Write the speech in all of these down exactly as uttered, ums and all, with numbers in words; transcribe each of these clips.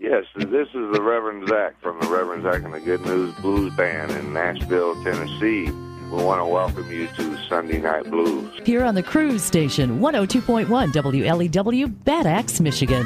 Yes, this is the Reverend Zach from the Reverend Zach and the Good News Blues Band in Nashville, Tennessee. We want to welcome you to Sunday Night Blues. Here on the Cruise Station, one oh two point one W L E W, Bad Axe, Michigan.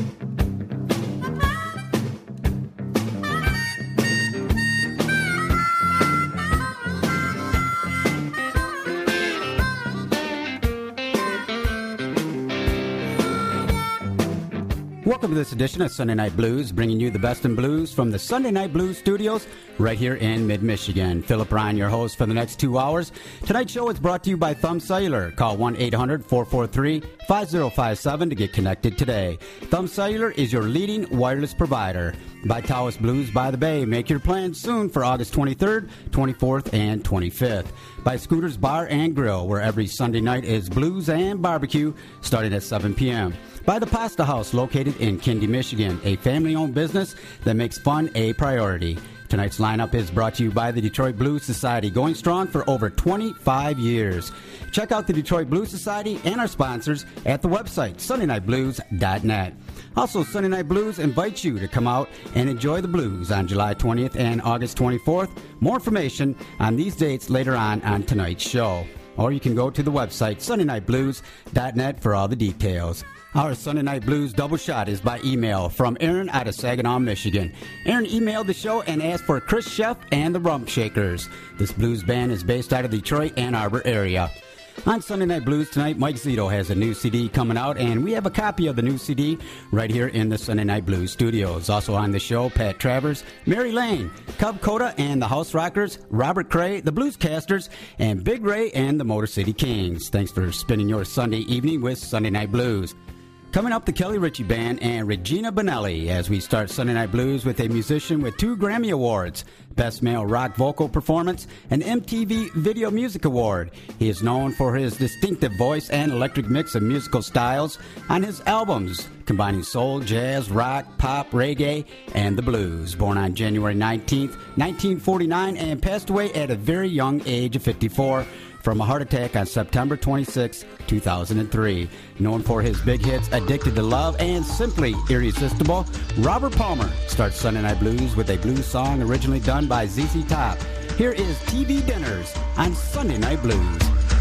Welcome to this edition of Sunday Night Blues, bringing you the best in blues from the Sunday Night Blues studios right here in mid-Michigan. Philip Ryan, your host for the next two hours. Tonight's show is brought to you by Thumb Cellular. Call one eight hundred four four three five oh five seven to get connected today. Thumb Cellular is your leading wireless provider. By Taos Blues by the Bay. Make your plans soon for August twenty-third, twenty-fourth, and twenty-fifth. By Scooter's Bar and Grill, where every Sunday night is blues and barbecue starting at seven p.m. By the Pasta House, located in Kindy, Michigan, a family-owned business that makes fun a priority. Tonight's lineup is brought to you by the Detroit Blues Society, going strong for over twenty-five years. Check out the Detroit Blues Society and our sponsors at the website, sunday night blues dot net. Also, Sunday Night Blues invites you to come out and enjoy the blues on July twentieth and August twenty-fourth. More information on these dates later on on tonight's show. Or you can go to the website, sunday night blues dot net, for all the details. Our Sunday Night Blues double shot is by email from Aaron out of Saginaw, Michigan. Aaron emailed the show and asked for Chris Sheff and the Rump Shakers. This blues band is based out of the Detroit, Ann Arbor area. On Sunday Night Blues tonight, Mike Zito has a new C D coming out, and we have a copy of the new C D right here in the Sunday Night Blues studios. Also on the show, Pat Travers, Mary Lane, Cub Coda and the House Rockers, Robert Cray, the Bluescasters, and Big Ray and the Motor City Kings. Thanks for spending your Sunday evening with Sunday Night Blues. Coming up, the Kelly Ritchie Band and Regina Bonelli as we start Sunday Night Blues with a musician with two Grammy Awards, Best Male Rock Vocal Performance, and M T V Video Music Award. He is known for his distinctive voice and electric mix of musical styles on his albums, combining soul, jazz, rock, pop, reggae, and the blues. Born on January nineteenth, nineteen forty-nine, and passed away at a very young age of fifty-four. From a heart attack on September twenty-sixth, two thousand three. Known for his big hits Addicted to Love and Simply Irresistible, Robert Palmer starts Sunday Night Blues with a blues song originally done by Z Z Top. Here is T V Dinners on Sunday Night Blues.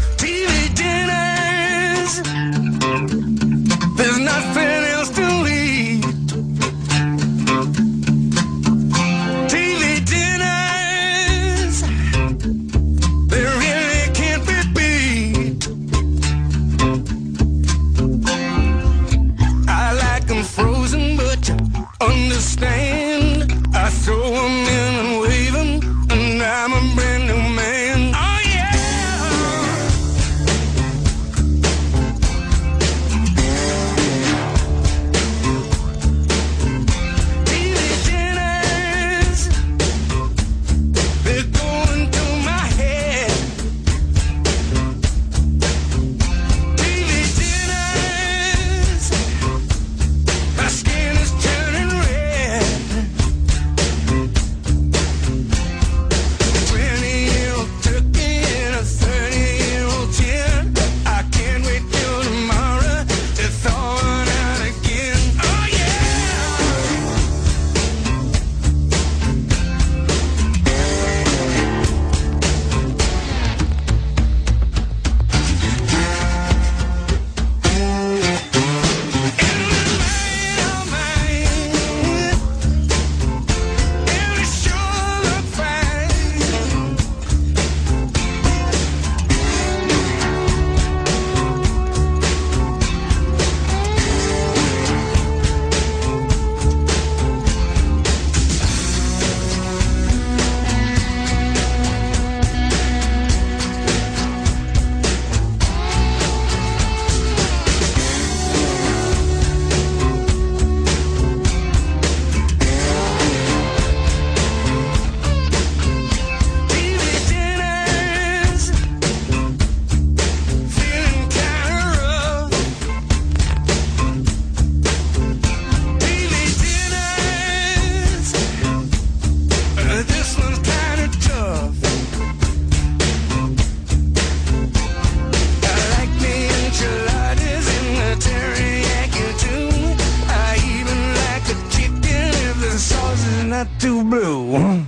T V dinners, there's nothing else to leave. T V dinners, they really frozen, but you understand. I saw them in and wave 'em, and I'm a brand new man. Oh yeah. not too blue.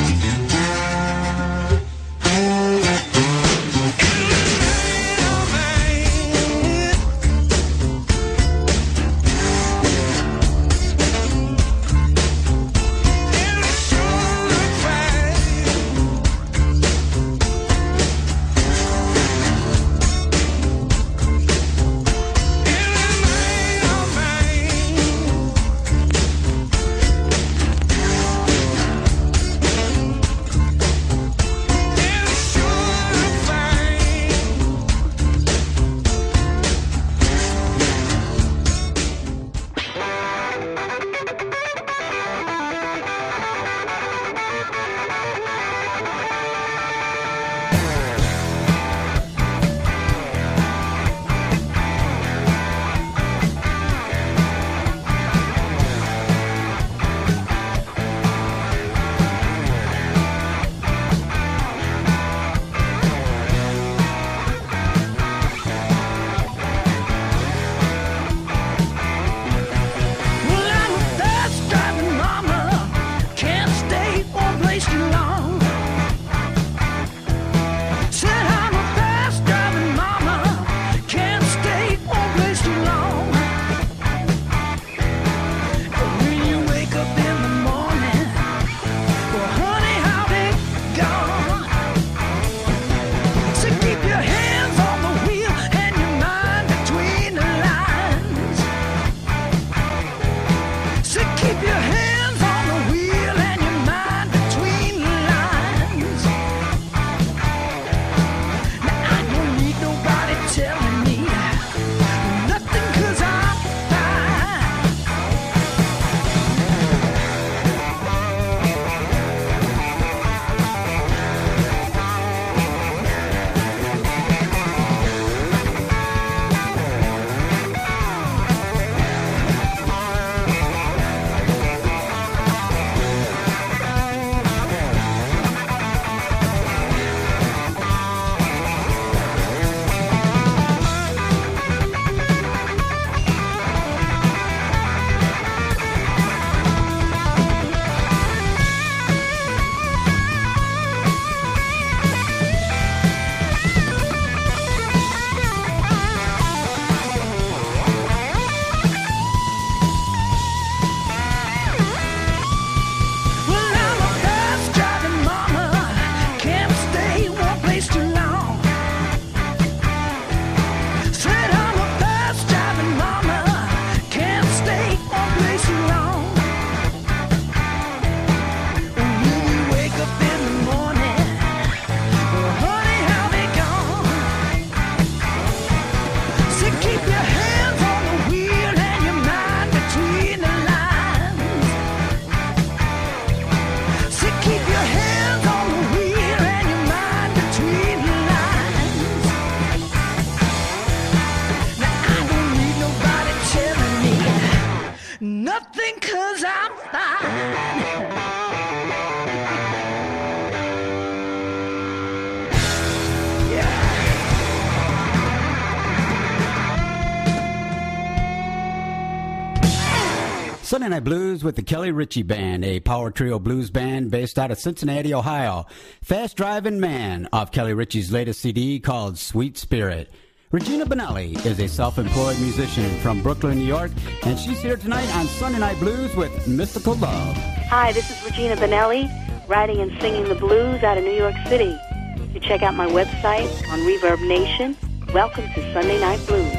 Sunday Night Blues with the Kelly Ritchie Band, a power trio blues band based out of Cincinnati, Ohio. Fast Driving Man off Kelly Ritchie's latest C D called Sweet Spirit. Regina Benelli is a self-employed musician from Brooklyn, New York, and she's here tonight on Sunday Night Blues with Mystical Love. Hi, this is Regina Benelli, writing and singing the blues out of New York City. You check out my website on Reverb Nation. Welcome to Sunday Night Blues.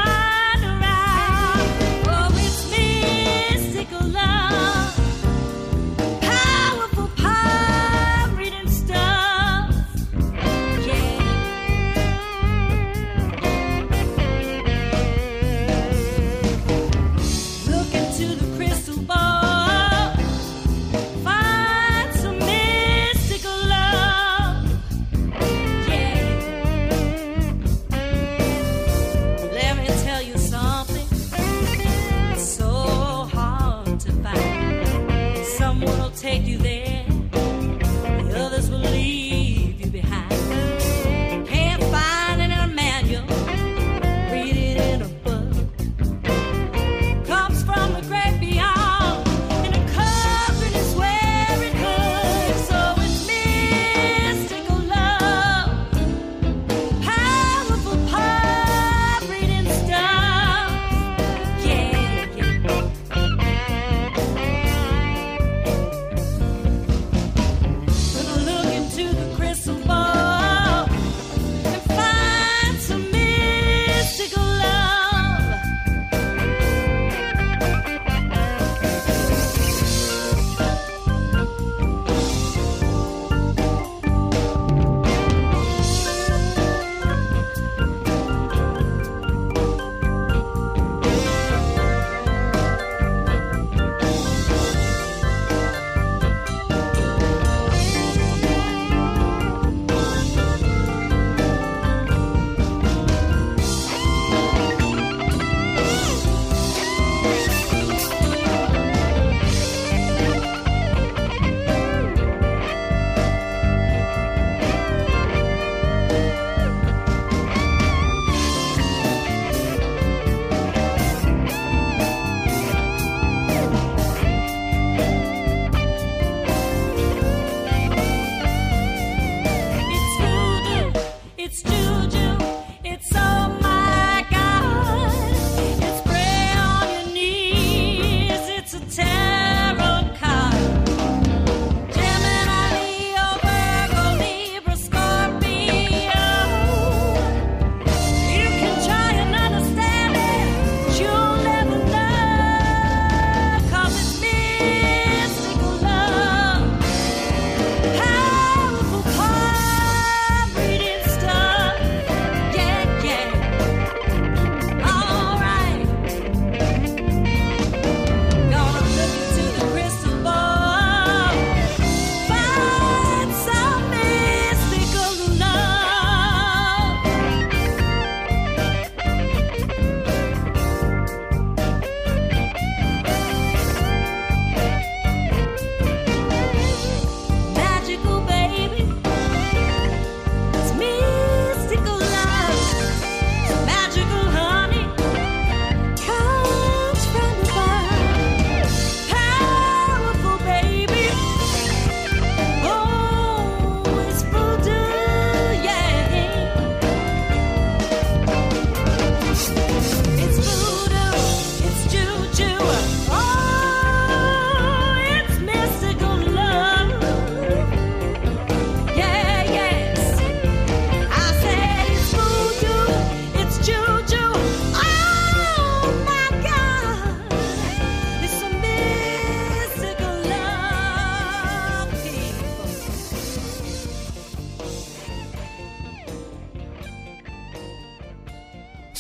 Love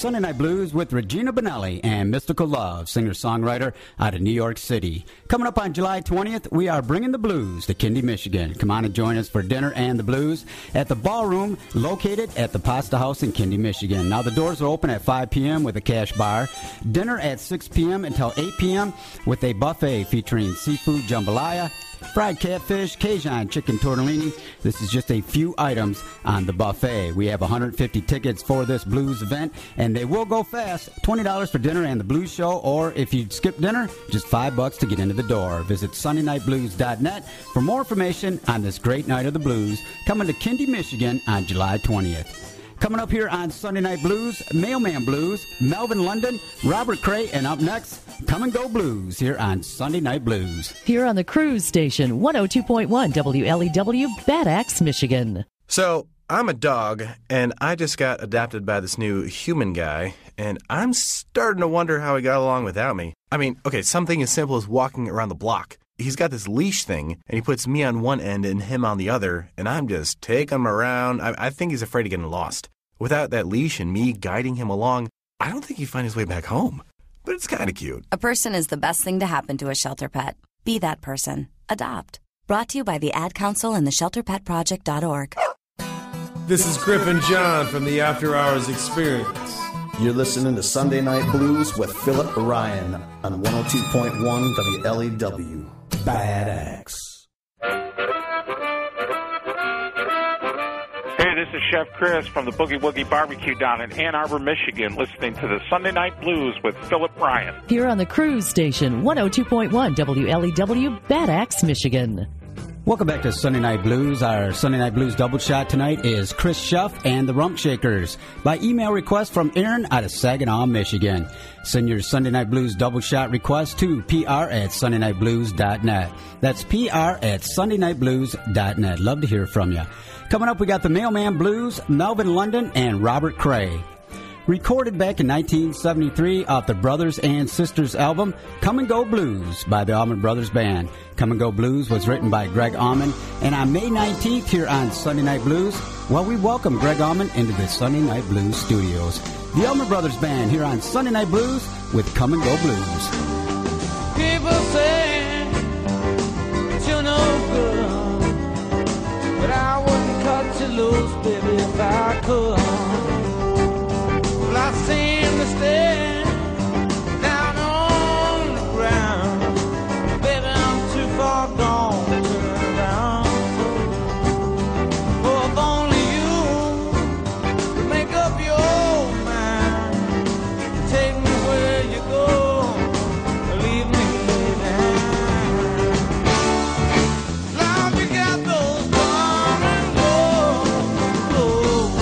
Sunday Night Blues with Regina Bonelli and Mystical Love, singer-songwriter out of New York City. Coming up on July twentieth, we are bringing the blues to Kindy, Michigan. Come on and join us for dinner and the blues at the ballroom located at the Pasta House in Kindy, Michigan. Now, the doors are open at five p.m. with a cash bar. Dinner at six p.m. until eight p.m. with a buffet featuring seafood jambalaya, fried catfish, Cajun chicken tortellini. This is just a few items on the buffet. We have one hundred fifty tickets for this blues event, and they will go fast. twenty dollars for dinner and the blues show, or if you skip dinner, just five bucks to get into the door. Visit Sunday Night Blues dot net for more information on this great night of the blues coming to Kindy, Michigan on July twentieth. Coming up here on Sunday Night Blues, Mailman Blues, Melvin London, Robert Cray, and up next, Come and Go Blues here on Sunday Night Blues. Here on the Cruise Station, one oh two point one W L E W, Bad Axe, Michigan. So, I'm a dog, and I just got adopted by this new human guy, and I'm starting to wonder how he got along without me. I mean, okay, something as simple as walking around the block. He's got this leash thing, and he puts me on one end and him on the other, and I'm just taking him around. I, I think he's afraid of getting lost. Without that leash and me guiding him along, I don't think he'd find his way back home. But it's kind of cute. A person is the best thing to happen to a shelter pet. Be that person. Adopt. Brought to you by the Ad Council and the shelter pet project dot org. This is Griffin John from the After Hours Experience. You're listening to Sunday Night Blues with Philip Ryan on one oh two point one W L E W. Bad Axe. Hey, this is Chef Chris from the Boogie Woogie Barbecue down in Ann Arbor, Michigan, listening to the Sunday Night Blues with Philip Ryan. Here on the Cruise Station, one oh two point one W L E W, Bad Axe, Michigan. Welcome back to Sunday Night Blues. Our Sunday Night Blues double shot tonight is Chris Schuff and the Rump Shakers by email request from Aaron out of Saginaw, Michigan. Send your Sunday Night Blues double shot request to P R at Sunday Night Blues dot net. That's P R at Sunday Night Blues dot net. Love to hear from you. Coming up, we got the Mailman Blues, Melvin London, and Robert Cray. Recorded back in nineteen seventy-three off the Brothers and Sisters album, Come and Go Blues by the Allman Brothers Band. Come and Go Blues was written by Greg Allman, and on May nineteenth here on Sunday Night Blues, well, we welcome Greg Allman into the Sunday Night Blues studios. The Allman Brothers Band here on Sunday Night Blues with Come and Go Blues. People say that you're no good, but I wouldn't cut you loose, baby, if I could. I seem to stand down on the ground. Baby, I'm too far gone to turn around. Oh, if only you could make up your mind, take me where you go, leave me behind. Love, you got those come and go clothes.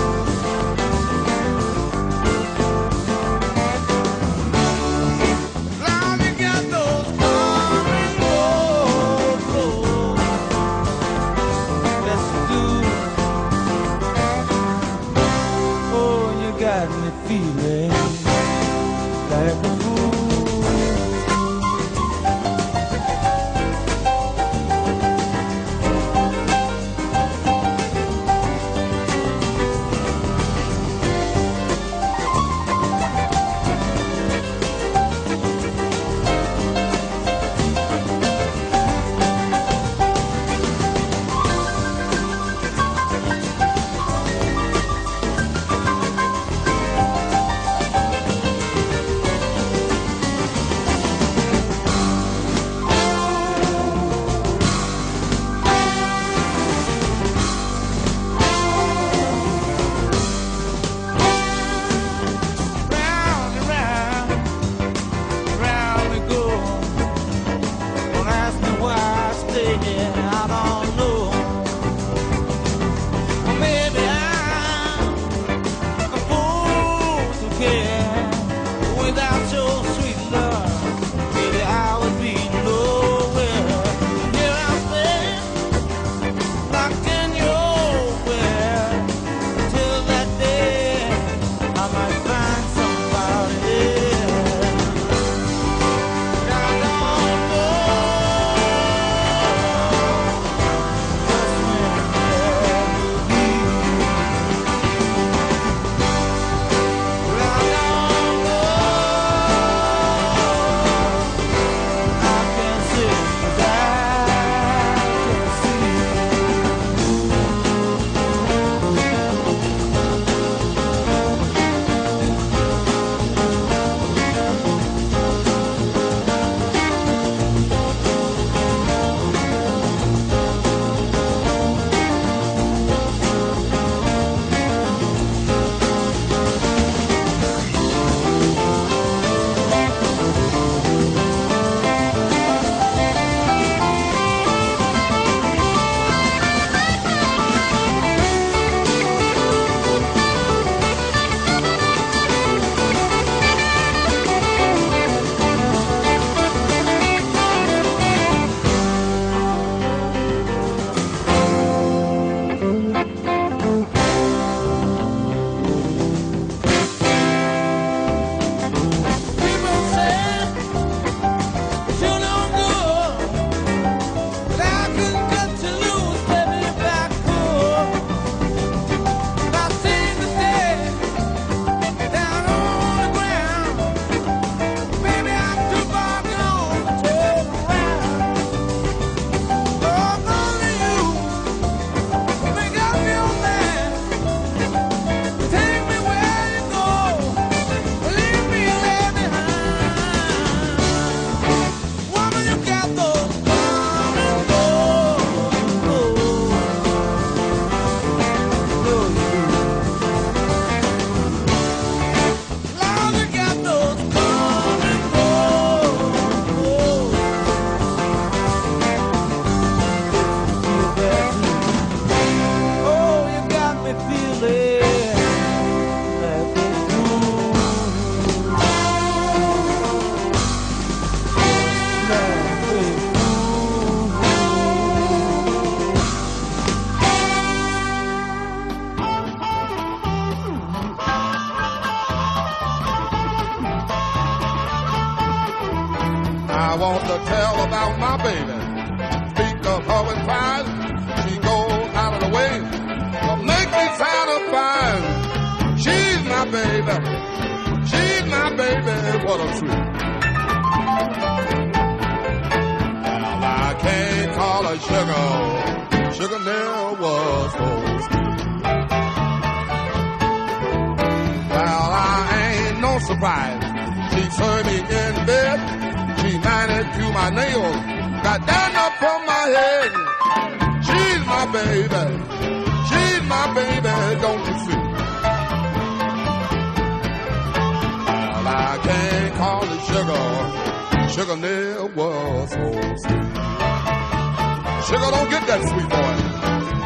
Feeling like a fool. I want to tell about my baby. Speak of her with pride. She goes out of the way to make me satisfied. She's my baby. She's my baby. What a treat. Well, I can't call her sugar. Sugar never was so sweet. Well, I ain't no surprise. She served me in bed. She manicured my nails. Got down up from my head. She's my baby. She's my baby, don't you see? Well, I can't call it sugar. Sugar never was so sweet. Sugar don't get that sweet, boy.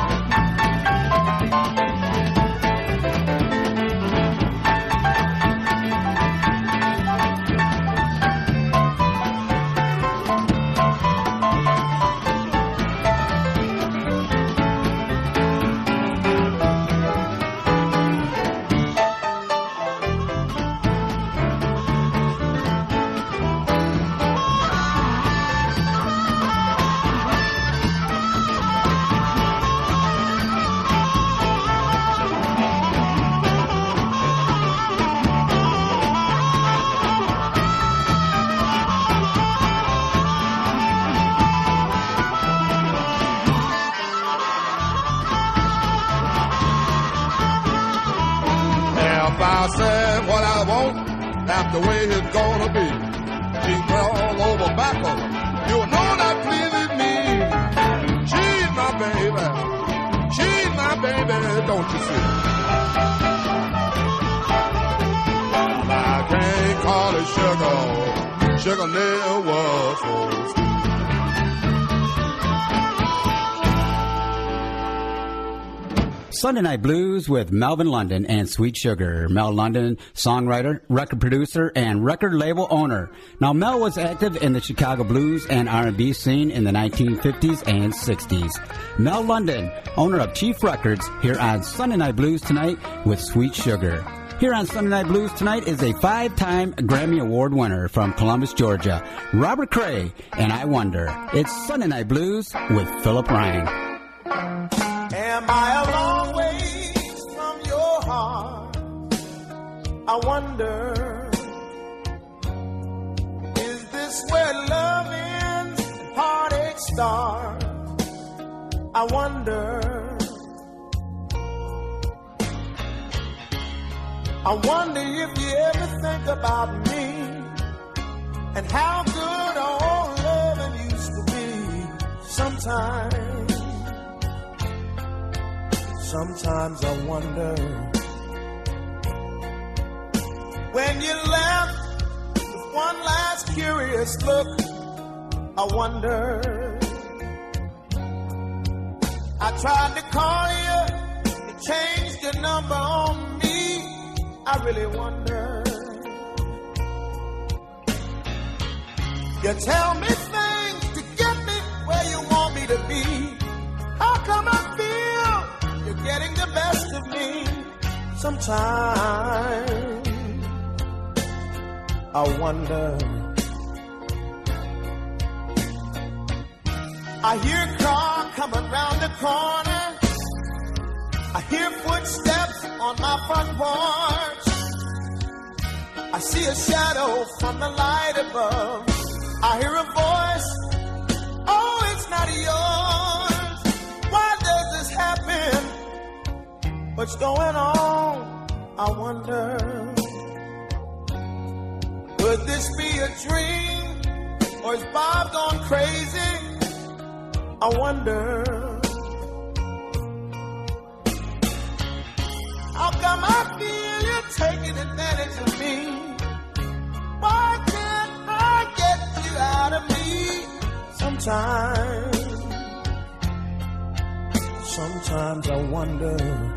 I said what I want, that's the way it's gonna be. She's all over backwards, you know that pleases me. She's my baby, she's my baby, don't you see? Well, I can't call it sugar, sugar never was so sweet. Sunday Night Blues with Melvin London and Sweet Sugar. Mel London, songwriter, record producer, and record label owner. Now, Mel was active in the Chicago blues and R and B scene in the nineteen fifties and sixties. Mel London, owner of Chief Records, here on Sunday Night Blues tonight with Sweet Sugar. Here on Sunday Night Blues tonight is a five-time Grammy Award winner from Columbus, Georgia, Robert Cray, and I Wonder. It's Sunday Night Blues with Philip Ryan. Am I a long ways from your heart? I wonder, is this where love ends and heartache starts? I wonder, I wonder if you ever think about me and how good our old loving used to be. Sometimes Sometimes I wonder, when you left with one last curious look, I wonder, I tried to call you, you changed your number on me, I really wonder, you tell me things to get me where you want me to be, how come I feel you're getting the best of me? Sometimes I wonder, I hear a car coming round the corner, I hear footsteps on my front porch, I see a shadow from the light above, I hear a voice, oh, it's not yours, why does this happen? What's going on? I wonder, could this be a dream, or is Bob gone crazy? I wonder, how come I feel you're taking advantage of me? Why can't I get you out of me? Sometimes, sometimes I wonder.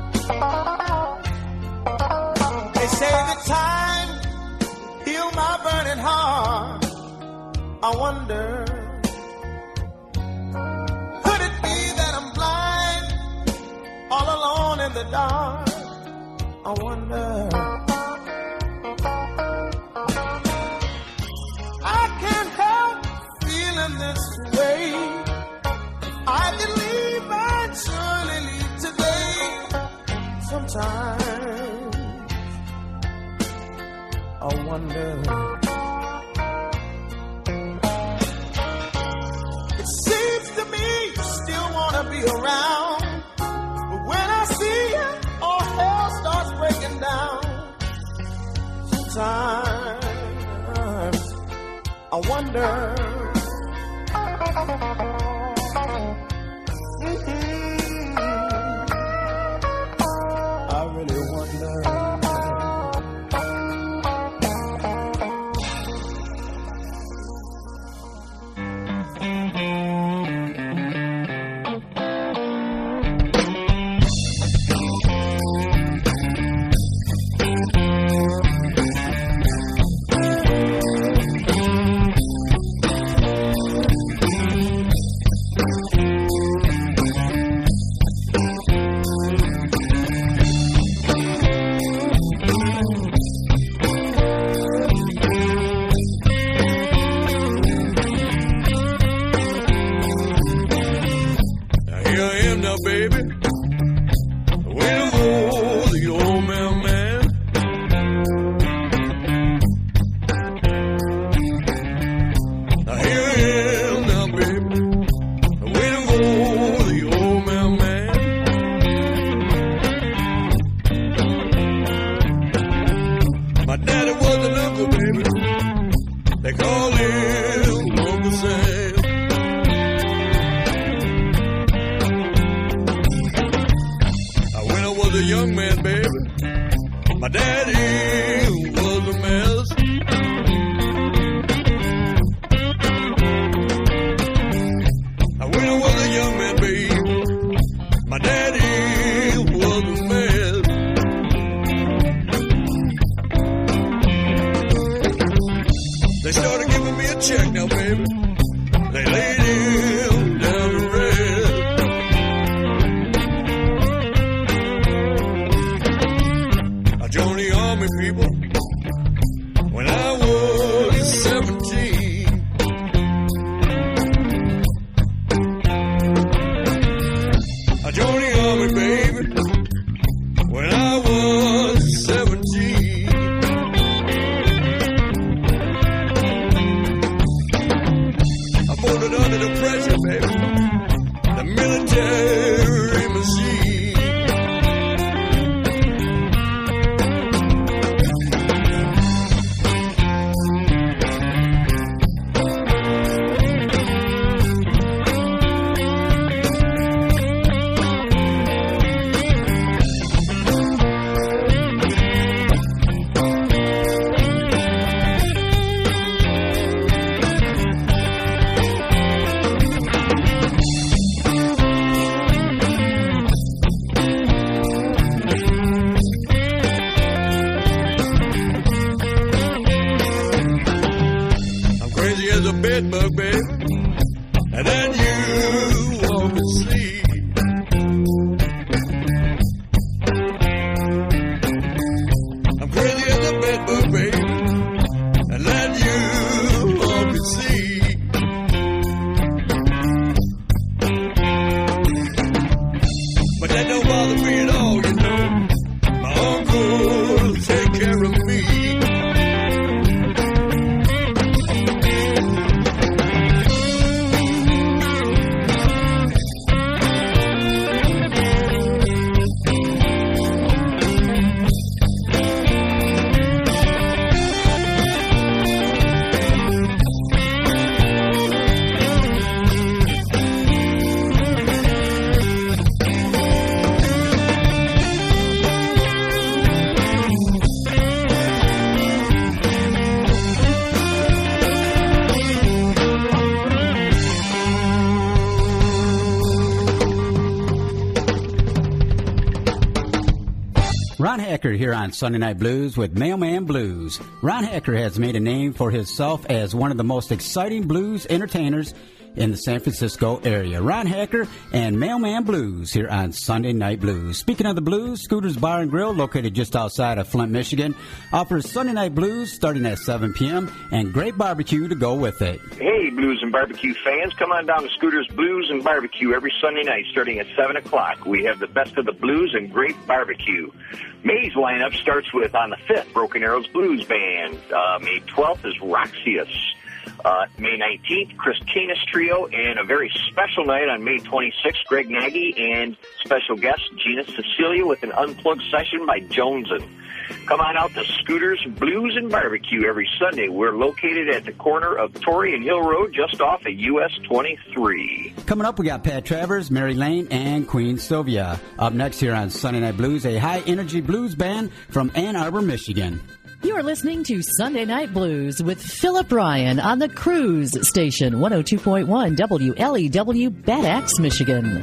They say the time heal my burn. I wonder, could it be that I'm blind, all alone in the dark? I wonder. I can't help feeling this way. I believe I'd surely leave today. Sometimes I wonder. It seems to me you still want to be around, but when I see you, all hell starts breaking down. Sometimes I wonder. Mm-hmm. I really wonder. Ron Hacker here on Sunday Night Blues with Mailman Blues. Ron Hacker has made a name for himself as one of the most exciting blues entertainers in the San Francisco area. Ron Hacker and Mailman Blues here on Sunday Night Blues. Speaking of the blues, Scooter's Bar and Grill, located just outside of Flint, Michigan, offers Sunday Night Blues starting at seven p.m. and great barbecue to go with it. Hey, blues and barbecue fans, come on down to Scooter's Blues and Barbecue every Sunday night starting at seven o'clock. We have the best of the blues and great barbecue. May's lineup starts with, on the fifth, Broken Arrows Blues Band. Uh, May twelfth is Roxius. Uh, May nineteenth, Chris Canis Trio, and a very special night on May twenty-sixth, Greg Nagy and special guest Gina Cecilia with an unplugged session by Jonesin. Come on out to Scooter's Blues and Barbecue every Sunday. We're located at the corner of Torrey and Hill Road, just off of U S twenty-three. Coming up, we got Pat Travers, Mary Lane, and Queen Sylvia. Up next here on Sunday Night Blues, a high-energy blues band from Ann Arbor, Michigan. You are listening to Sunday Night Blues with Philip Ryan on the Cruise Station, one oh two point one W L E W, Bad Axe, Michigan.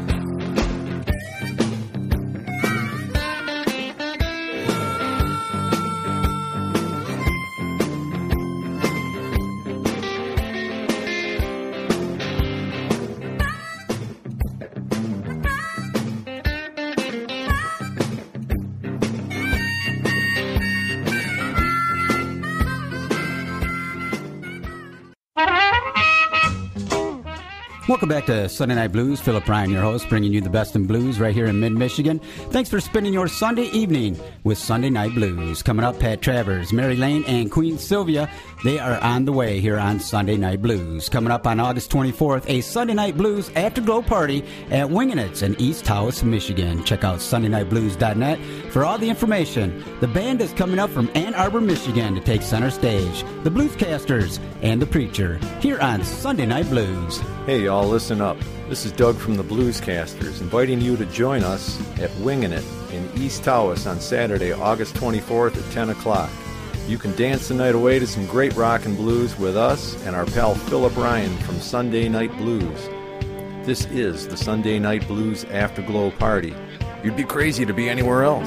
Welcome back to Sunday Night Blues. Philip Ryan, your host, bringing you the best in blues right here in mid-Michigan. Thanks for spending your Sunday evening with Sunday Night Blues. Coming up, Pat Travers, Mary Lane, and Queen Sylvia. They are on the way here on Sunday Night Blues. Coming up on August twenty-fourth, a Sunday Night Blues afterglow party at Wingin' It's in East Taos, Michigan. Check out sunday night blues dot net for all the information. The band is coming up from Ann Arbor, Michigan to take center stage. The Bluescasters and the Preacher here on Sunday Night Blues. Hey, y'all, listen up. This is Doug from the Bluescasters, inviting you to join us at Wingin' It in East Taos on Saturday, August twenty-fourth at ten o'clock. You can dance the night away to some great rock and blues with us and our pal Philip Ryan from Sunday Night Blues. This is the Sunday Night Blues Afterglow Party. You'd be crazy to be anywhere else.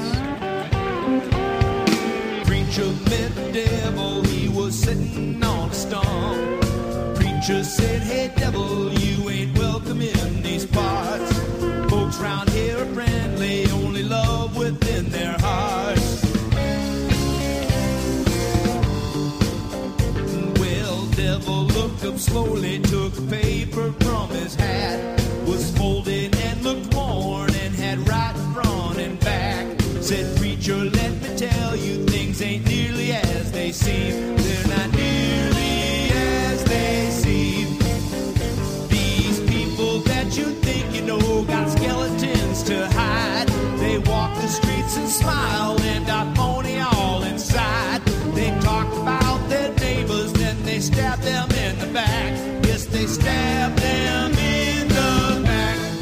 Preacher met the devil, he was sitting on a stump. Preacher said, hey devil, you ain't welcome in these parts. Folks round here are friendly, only love within their hearts. Well, devil looked up slowly, took a paper from his hat, was folded and looked worn and had right front and back. Said, preacher, let me tell you, things ain't nearly as they seem. They're not nearly as they seem. These people that you think you know got skeletons to hide. They walk the streets and smile and are phony all inside. They talk about their neighbors, then they stab them in the back. Yes, they stab them in the back.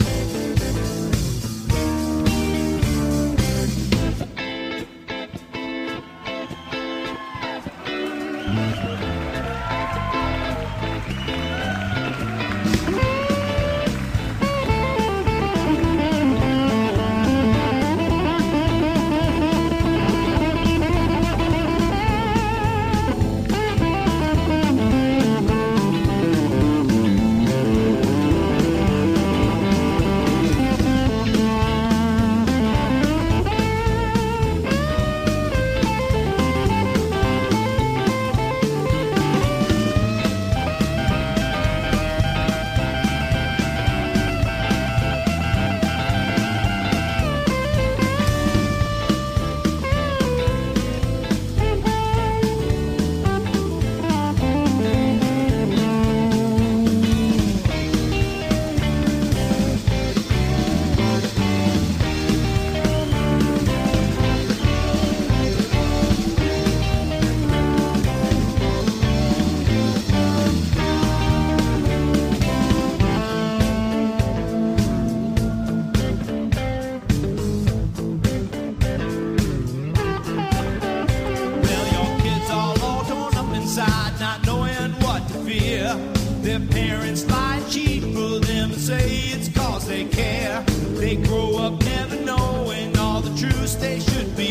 Their parents lie and cheat for them and say it's cause they care. They grow up never knowing all the truths they should be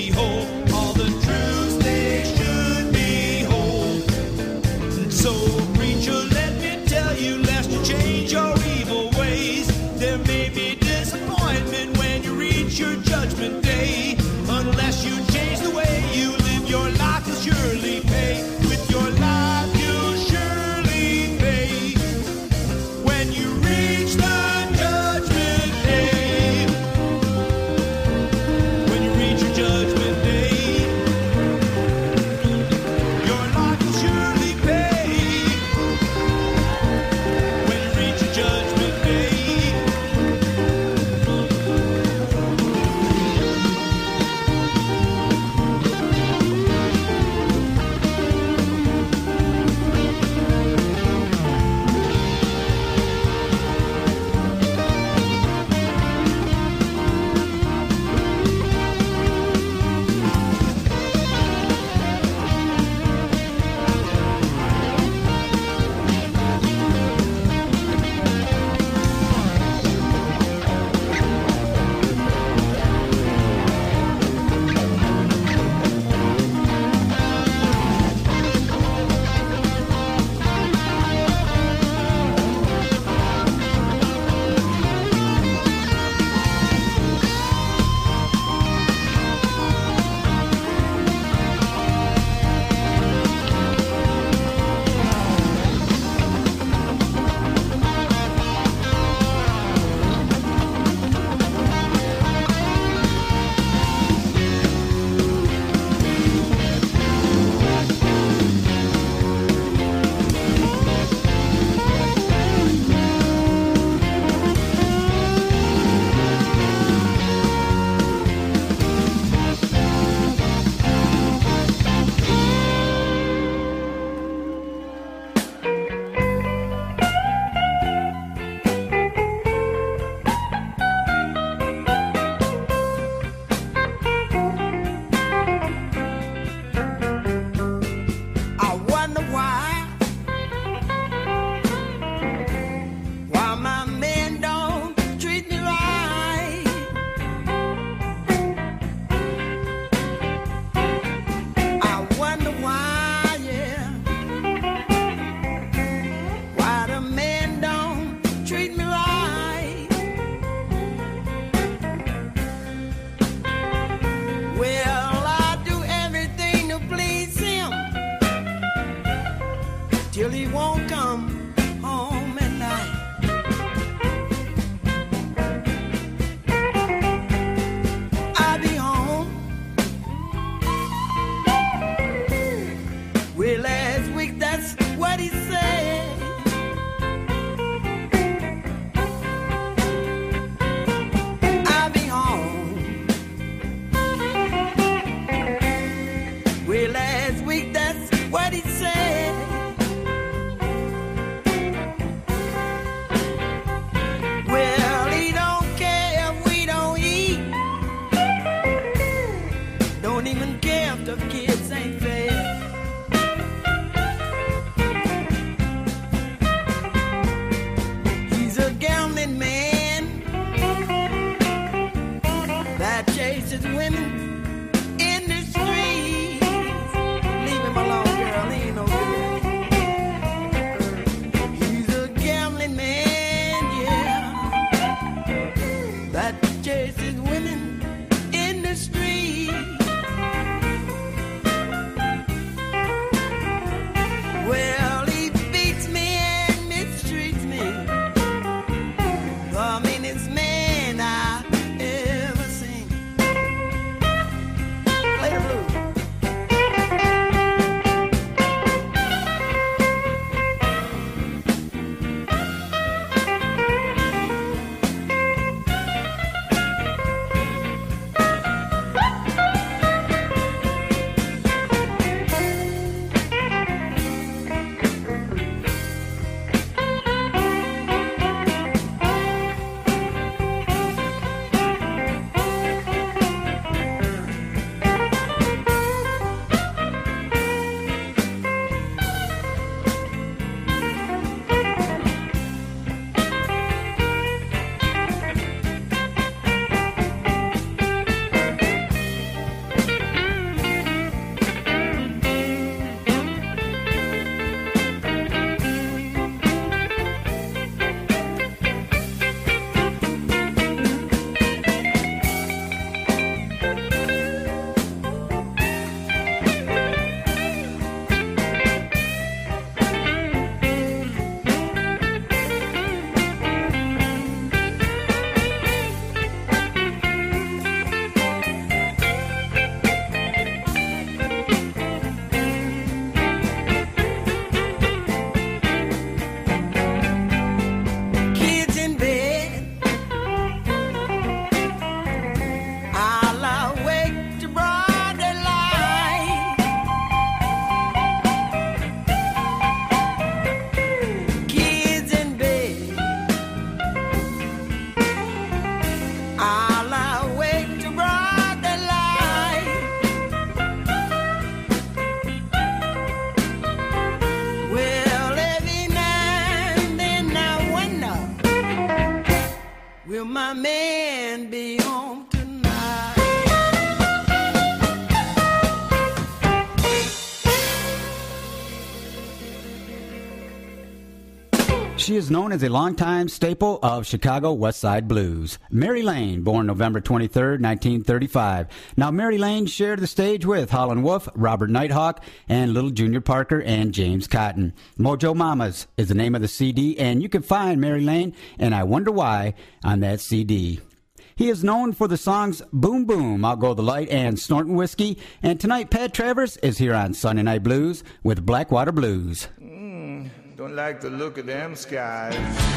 She is known as a longtime staple of Chicago West Side blues. Mary Lane, born November twenty-third, nineteen thirty-five. Now, Mary Lane shared the stage with Howlin' Wolf, Robert Nighthawk, and Little Junior Parker and James Cotton. Mojo Mamas is the name of the C D, and you can find Mary Lane and I Wonder Why on that C D. He is known for the songs Boom Boom, I'll Go the Light, and Snortin' Whiskey. And tonight, Pat Travers is here on Sunday Night Blues with Blackwater Blues. Mm, don't like the look of them skies.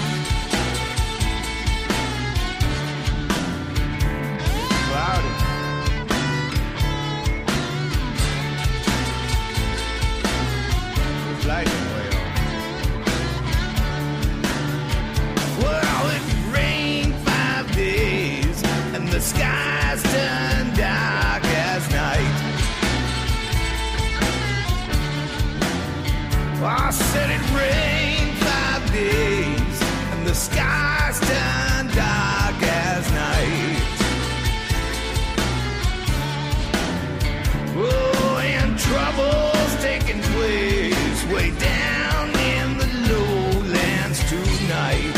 Cloudy. It's lightning way on. Well, it rained five days and the skies turned dark as night. I said it rained five days and the skies turned dark as night. Oh, and trouble's taking place way down in the lowlands tonight.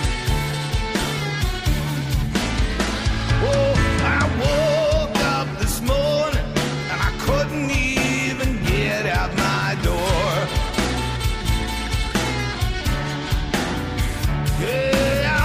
Oh, I woke up this morning and I couldn't even get out my door. Yeah,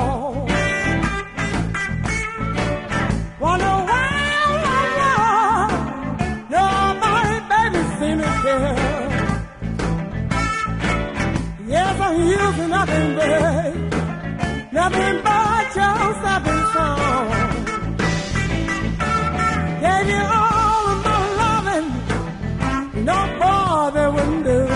alone. Wonder why, why, why nobody, baby, seem to care. Yes, I'm using nothing, babe, nothing but your stepping song. Gave you all of my loving, no bother wouldn't do.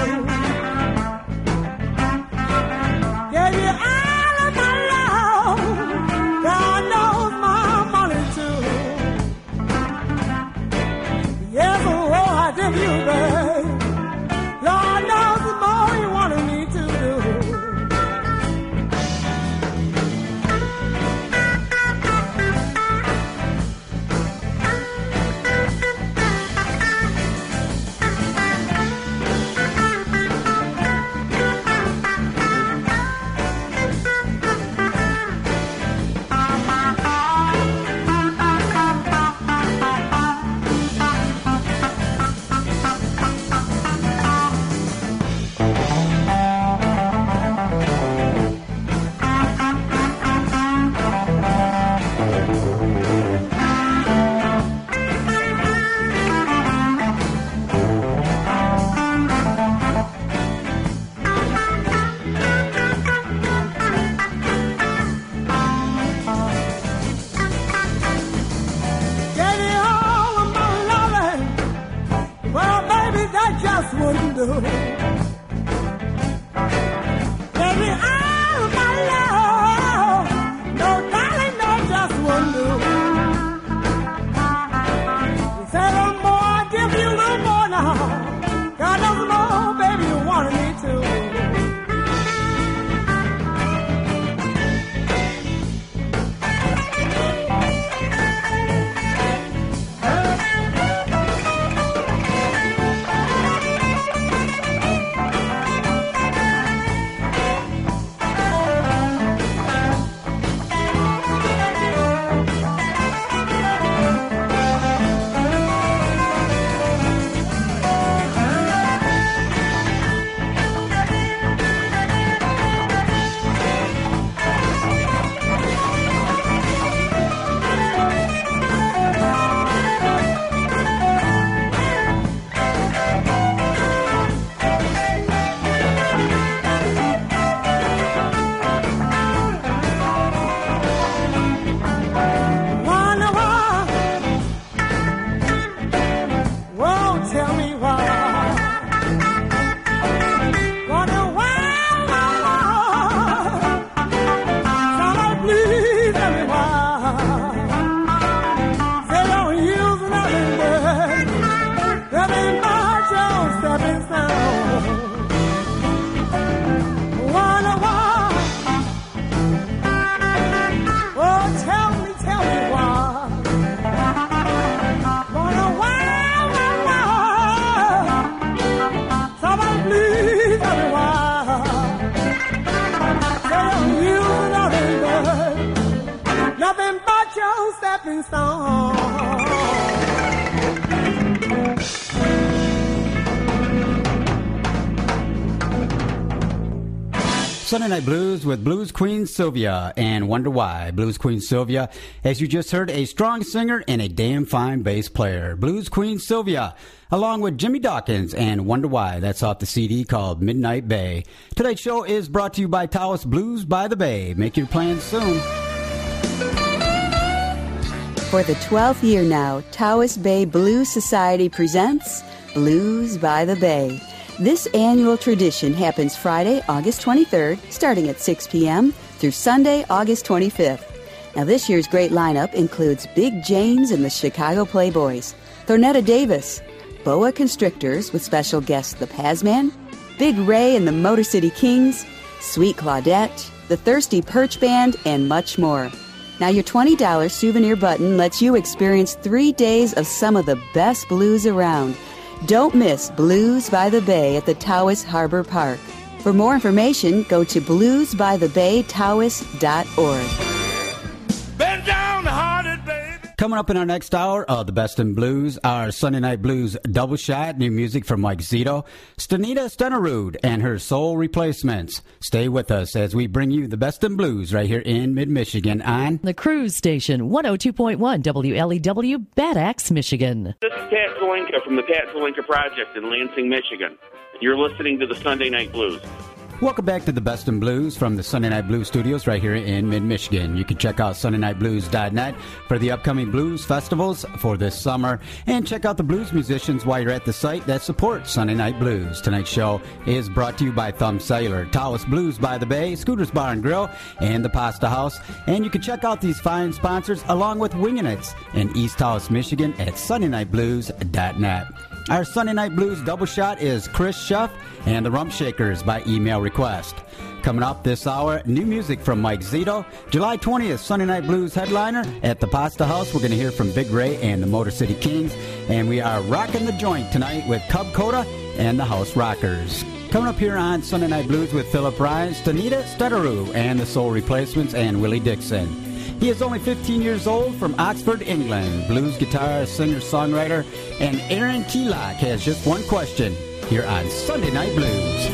Gave you all of my love, God knows my money too. Yes, oh, I did you, babe. Lord knows the more you wanted me to do. Wouldn't do. Baby, all of my love, no darling, no, just wouldn't do. You said a little more, I give you a little more now. God knows more, baby, you wanted me to. Nothing but your stepping stone. Sunday Night Blues with Blues Queen Sylvia and Wonder Why. Blues Queen Sylvia, as you just heard, a strong singer and a damn fine bass player. Blues Queen Sylvia, along with Jimmy Dawkins and Wonder Why. That's off the C D called Midnight Bay. Tonight's show is brought to you by Taos Blues by the Bay. Make your plans soon. For the twelfth year now, Taos Bay Blues Society presents Blues by the Bay. This annual tradition happens Friday, August twenty-third, starting at six p.m. through Sunday, August twenty-fifth. Now, this year's great lineup includes Big James and the Chicago Playboys, Thornetta Davis, Boa Constrictors with special guest The Pazman, Big Ray and the Motor City Kings, Sweet Claudette, the Thirsty Perch Band, and much more. Now, your twenty dollars souvenir button lets you experience three days of some of the best blues around. Don't miss Blues by the Bay at the Taos Harbor Park. For more information, go to blues by the bay taos dot org. Bend down, hearted baby. Coming up in our next hour of the Best in Blues, our Sunday Night Blues double shot, new music from Mike Zito, Stanita Stenerud, and her Soul Replacements. Stay with us as we bring you the Best in Blues right here in Mid-Michigan on the Cruise Station, one oh two point one W L E W, Bad Axe, Michigan. This is Pat Zelinka from the Pat Zelinka Project in Lansing, Michigan. You're listening to the Sunday Night Blues. Welcome back to the Best in Blues from the Sunday Night Blues studios right here in Mid-Michigan. You can check out Sunday Night Blues dot net for the upcoming blues festivals for this summer. And check out the blues musicians while you're at the site that support Sunday Night Blues. Tonight's show is brought to you by Thumb Cellular, Taos Blues by the Bay, Scooters Bar and Grill, and the Pasta House. And you can check out these fine sponsors along with Wingin' It in East Taos, Michigan at Sunday Night Blues dot net. Our Sunday Night Blues double shot is Chris Schuff and the Rump Shakers by email request. Coming up this hour, new music from Mike Zito. July twentieth, Sunday Night Blues headliner at the Pasta House. We're going to hear from Big Ray and the Motor City Kings. And we are rocking the joint tonight with Cub Coda and the House Rockers. Coming up here on Sunday Night Blues with Philip Ryan, Stanita Stenerud and the Soul Replacements and Willie Dixon. He is only fifteen years old from Oxford, England. Blues guitarist, singer-songwriter, and Aaron Keelock has just one question here on Sunday Night Blues.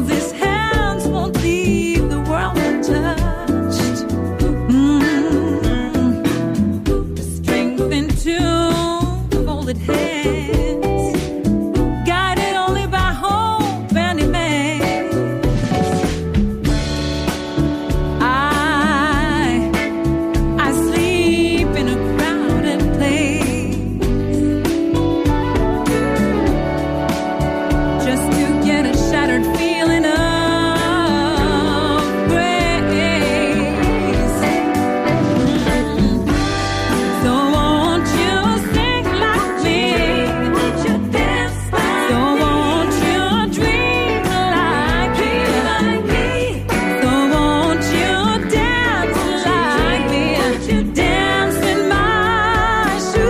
'cause his hands won't leave the world untouched. Mm. The strength and tune of folded hands, guided only by hope and immense. I, I sleep in a crowded place, just to get a shattered feeling of grace. Mm. So won't you sing like me? Won't you dance like so me? Won't you dream like me? Like me? So won't you dance like me? Won't you dance in my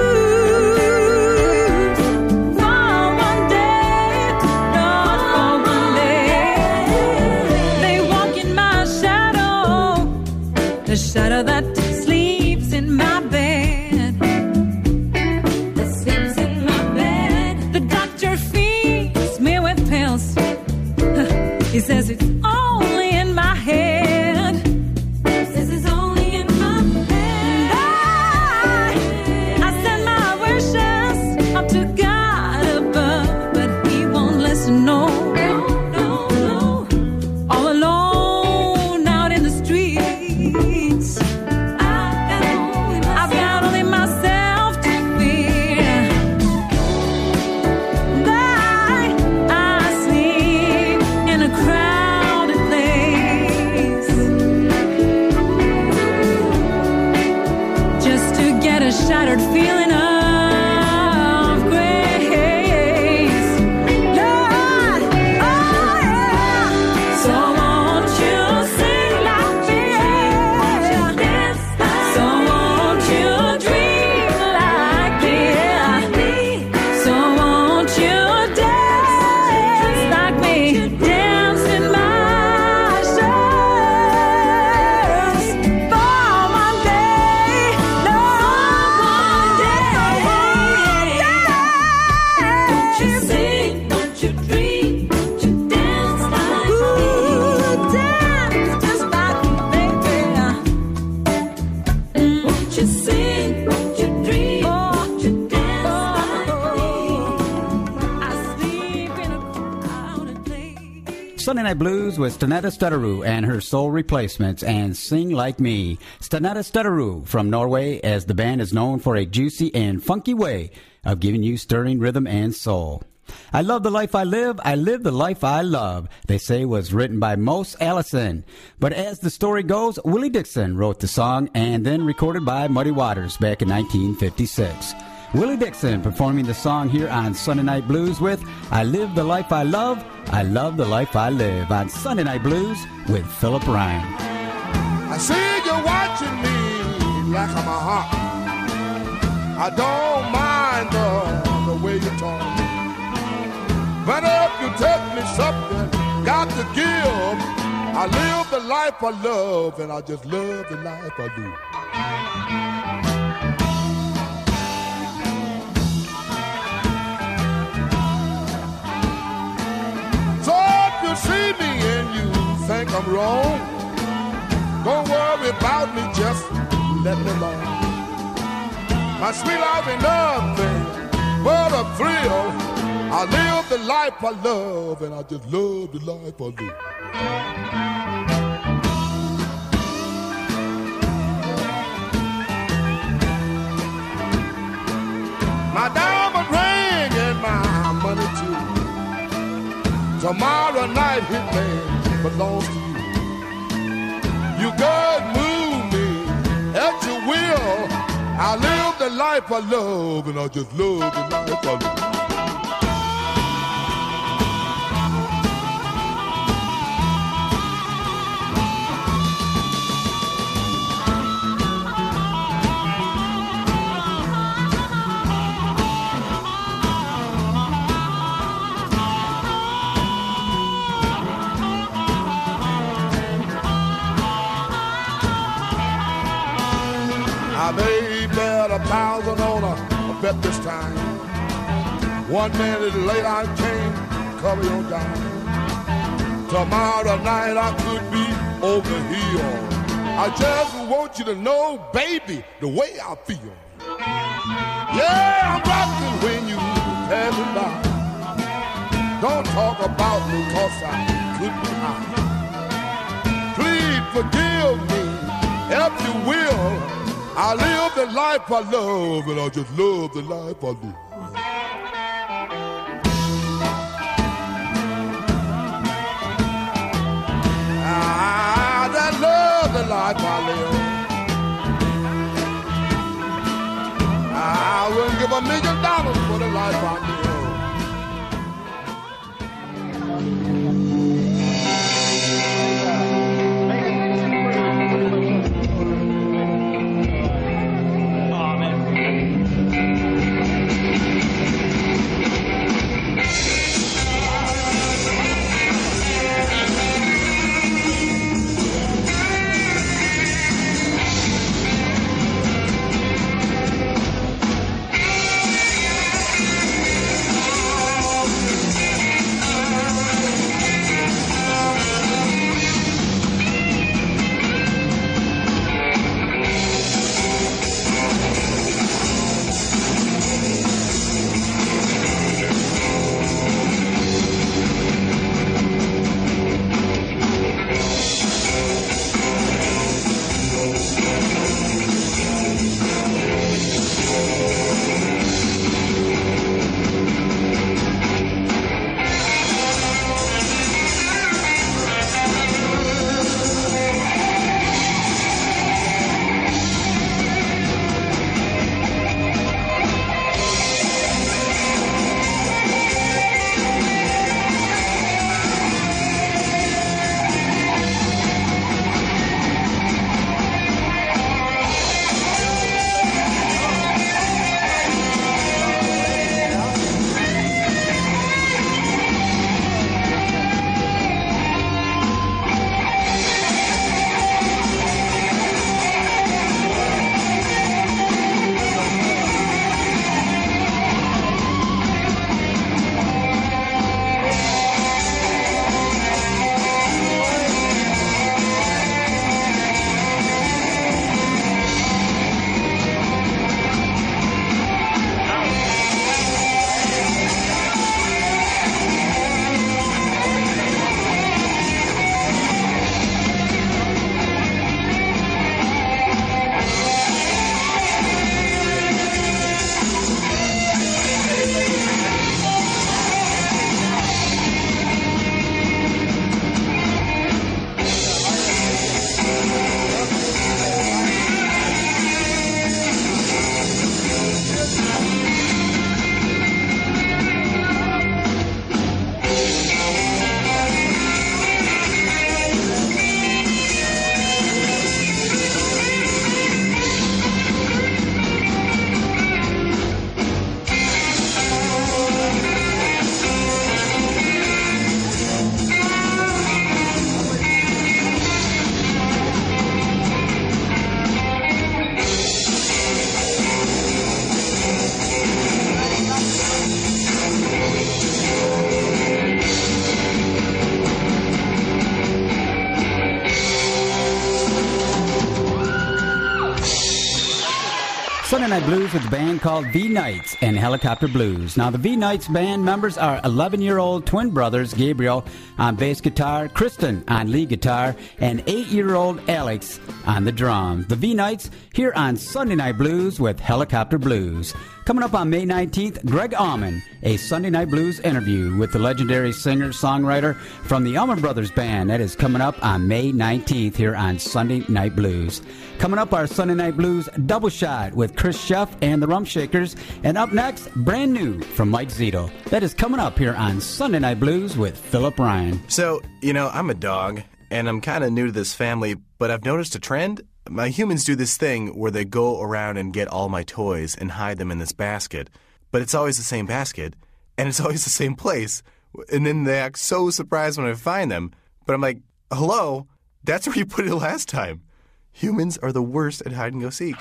shoes? For one day, not for one day, they walk in my shadow, the shadow that sleeps in my bed, that sleeps in my bed. The doctor feeds me with pills. He says it's only in my head. This is only in my head. I, I send my wishes up to God above, but He won't listen. No, no, no, no. All alone out in the streets, I've got only myself to fear. I, I sleep in a crowded place, just to get a shattered feeling of grace. Lord, oh yeah. So won't you sing like me? Won't you dance like so won't you dream like me? So won't you dance like me? Dance in my shoes. For one day, no one day. Won't you sing? Won't you dream? Won't you dance like me? Dance just like me, baby. Won't you sing? Won't you dream? Won't you dance like me? I sleep in a crowded place. Sunday Night Blues with Stanetta Stutterud and her Soul Replacements and Sing Like Me. Stanetta Stutterud from Norway, as the band is known for a juicy and funky way of giving you stirring rhythm and soul. I Love the Life I Live, I Live the Life I Love, they say was written by Mose Allison. But as the story goes, Willie Dixon wrote the song and then recorded by Muddy Waters back in nineteen fifty-six. Willie Dixon performing the song here on Sunday Night Blues with I Live the Life I Love, I Love the Life I Live on Sunday Night Blues with Philip Ryan. I see you watching me like I'm a hawk. I don't mind the, the way you talk. But if you take me something, got to give. I live the life I love, and I just love the life I do. So if you see me and you think I'm wrong, don't worry about me, just let me alone. My sweet life ain't nothing but a thrill. I live the life I love, and I just love the life I live. My diamond ring and my money too. Tomorrow night, hitman belongs to you. You could move me at your will. I live the life I love, and I just love the life I live. I may bet a thousand on a, a bet this time. One minute later I came, cover your dime. Tomorrow night I could be over here. I just want you to know, baby, the way I feel. Yeah, I'm rocking when you pass me by. Don't talk about me 'cause I could be high. Please forgive me, if you will. I live the life I love, and I just love the life I live. I just love the life I live. I wouldn't give a million dollars for the life I live. Sunday Night Blues with a band called V-Knights and Helicopter Blues. Now, the V-Knights band members are eleven-year-old twin brothers, Gabriel on bass guitar, Kristen on lead guitar, and eight-year-old Alex on the drums. The V-Knights here on Sunday Night Blues with Helicopter Blues. Coming up on May nineteenth, Greg Allman, a Sunday Night Blues interview with the legendary singer-songwriter from the Allman Brothers Band. That is coming up on May nineteenth here on Sunday Night Blues. Coming up, our Sunday Night Blues double shot with Chris Sheff and the Rum Shakers. And up next, brand new from Mike Zito. That is coming up here on Sunday Night Blues with Philip Ryan. So, you know, I'm a dog, and I'm kind of new to this family, but I've noticed a trend. My humans do this thing where they go around and get all my toys and hide them in this basket. But it's always the same basket, and it's always the same place. And then they act so surprised when I find them. But I'm like, hello, that's where you put it last time. Humans are the worst at hide and go seek.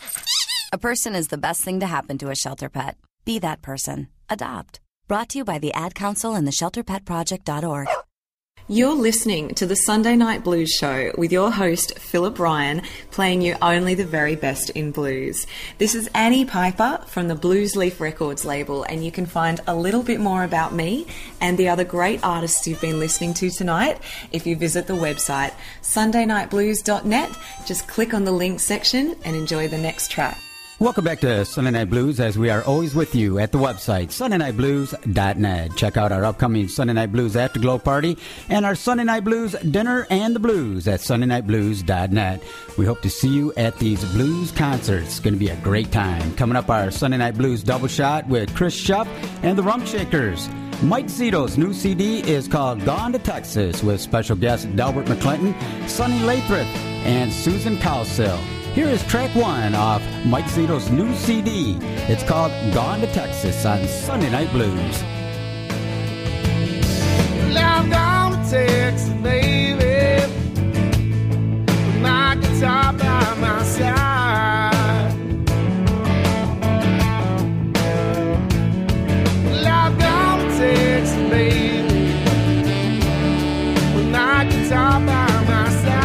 A person is the best thing to happen to a shelter pet. Be that person. Adopt. Brought to you by the Ad Council and the shelter pet project dot org. You're listening to the Sunday Night Blues Show with your host, Philip Ryan, playing you only the very best in blues. This is Annie Piper from the Blues Leaf Records label, and you can find a little bit more about me and the other great artists you've been listening to tonight if you visit the website sunday night blues dot net. Just click on the links section and enjoy the next track. Welcome back to Sunday Night Blues, as we are always with you at the website, sunday night blues dot net. Check out our upcoming Sunday Night Blues Afterglow Party and our Sunday Night Blues Dinner and the Blues at sunday night blues dot net. We hope to see you at these blues concerts. It's going to be a great time. Coming up, our Sunday Night Blues Double Shot with Chris Schuff and the Rump Shakers. Mike Zito's new C D is called Gone to Texas, with special guests Delbert McClinton, Sonny Lathrop, and Susan Cowsill. Here is track one off Mike Zito's new C D. It's called Gone to Texas on Sunday Night Blues. Well, I'm gone to Texas, baby, with my guitar by my side. Well, I'm gone to Texas, baby, with my guitar by my side.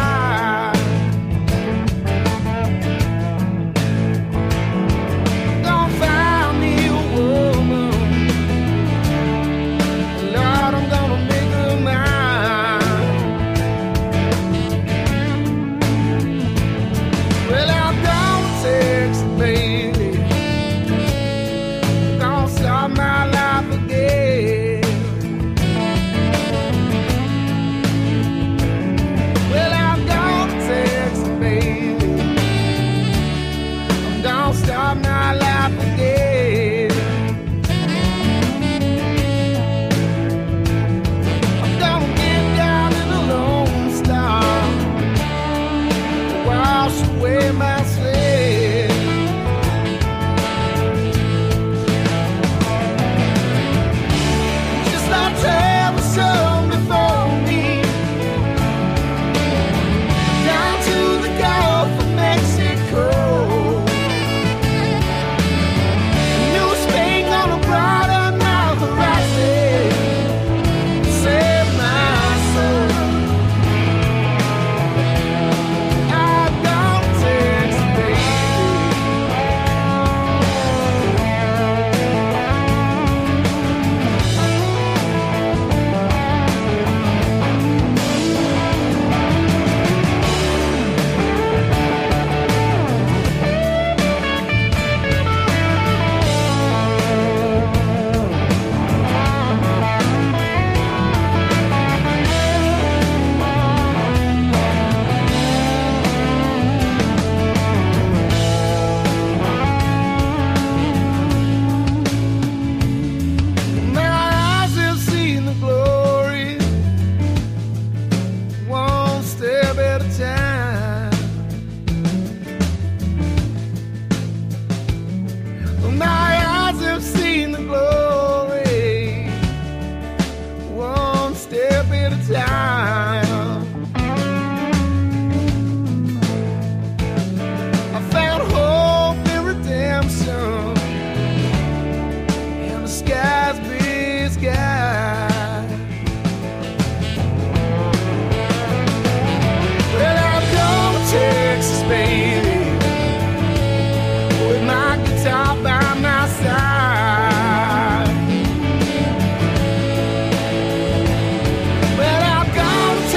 Well, I've gone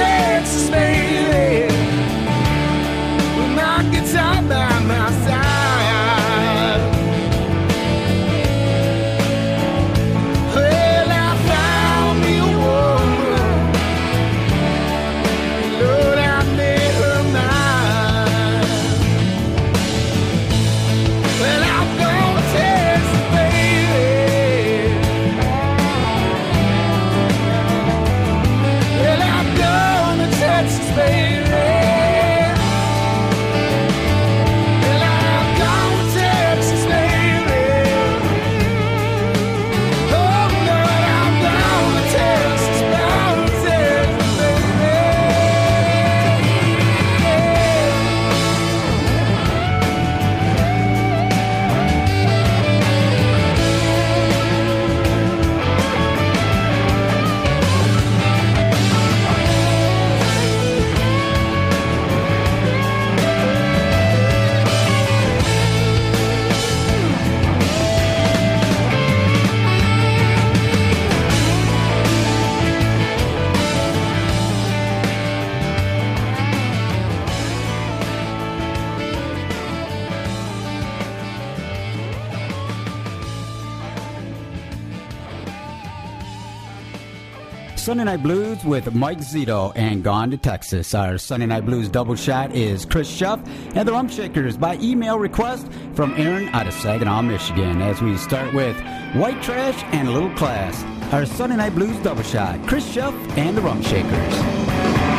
Sunday Night Blues with Mike Zito and Gone to Texas. Our Sunday Night Blues double shot is Chris Schuff and the Rum Shakers by email request from Aaron out of Saginaw, Michigan. As we start with White Trash and a Little Class. Our Sunday Night Blues double shot, Chris Schuff and the Rum Shakers.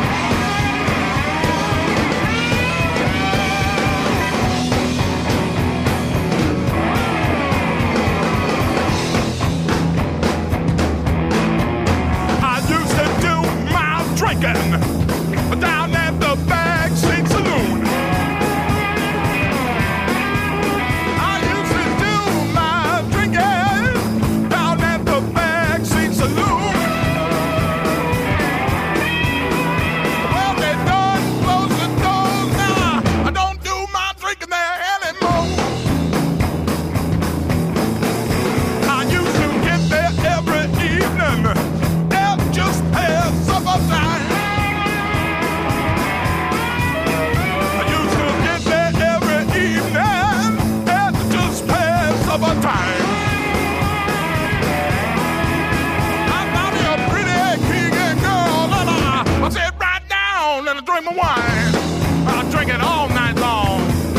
Down at the Backseat Saloon. I used to do my drinking down at the Backseat Saloon. Well, they done closed the doors now. I don't do my drinking there anymore. I used to get there every evening. They'll just past supper time. Time. I'm out here, pretty king and girl, and I, I sit right down and I drink my wine. I drink it all night long.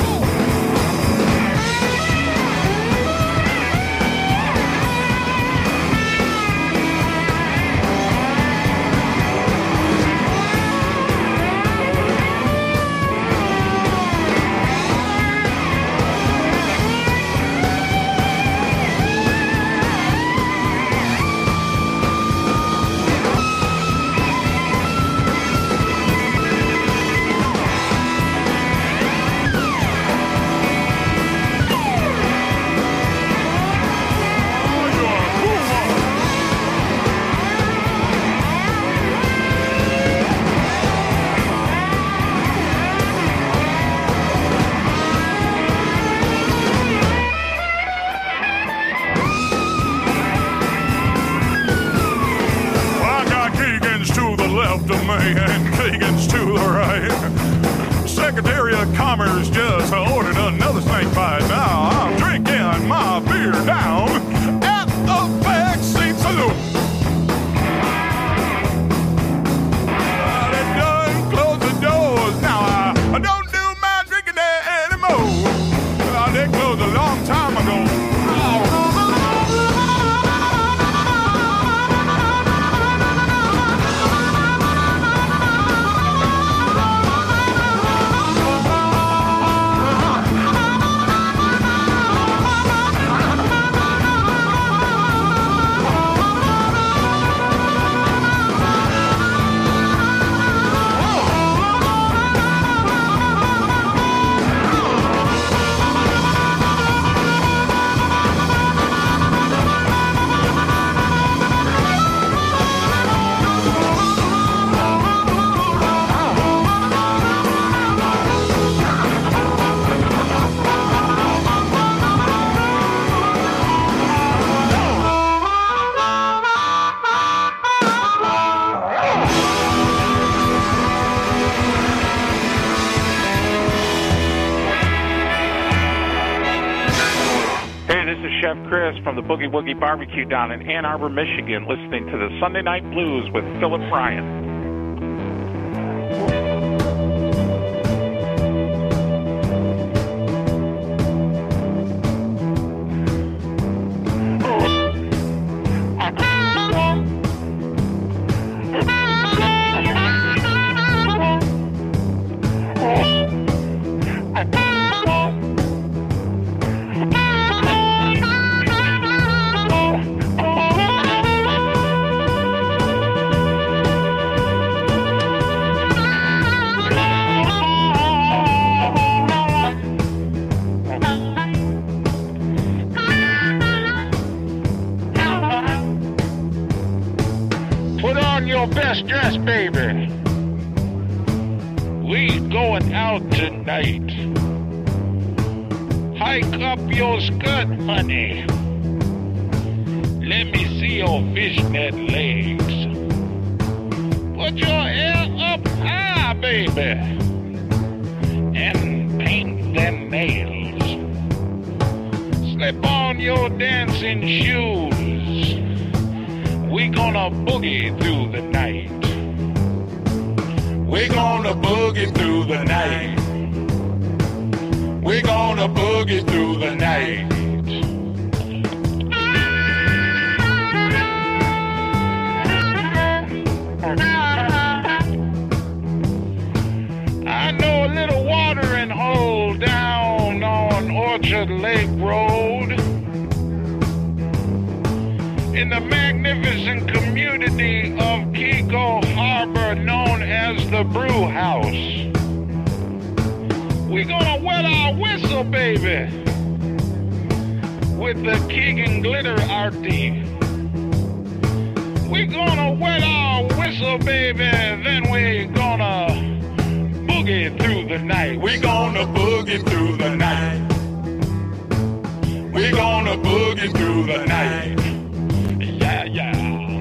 And Keegan's to the right. Secretary of Commerce just ordered another snake bite. Now I'm drinking my beer down at the Backseat Saloon. They done closed the doors. Now I, I don't do my drinking there anymore. Uh, they closed a long time ago. Chris from the Boogie Woogie Barbecue down in Ann Arbor, Michigan, listening to the Sunday Night Blues with Philip Ryan. Best dress, baby. We going out tonight. Hike up your skirt, honey. Let me see your fishnet legs. Put your hair up high, baby. And paint them nails. Slip on your dancing shoes. We gonna boogie through the night. We're gonna boogie through the night. We're gonna boogie through the night. I know a little watering hole down on Orchard Lake Road in the magnificent community of Keiko Harbor known as the Brew House. We're gonna wet our whistle, baby, with the Keegan Glitter Artie. We're gonna wet our whistle, baby, then we're gonna boogie through the night. We're gonna boogie through the night. We're gonna boogie through the night. Yeah, yeah.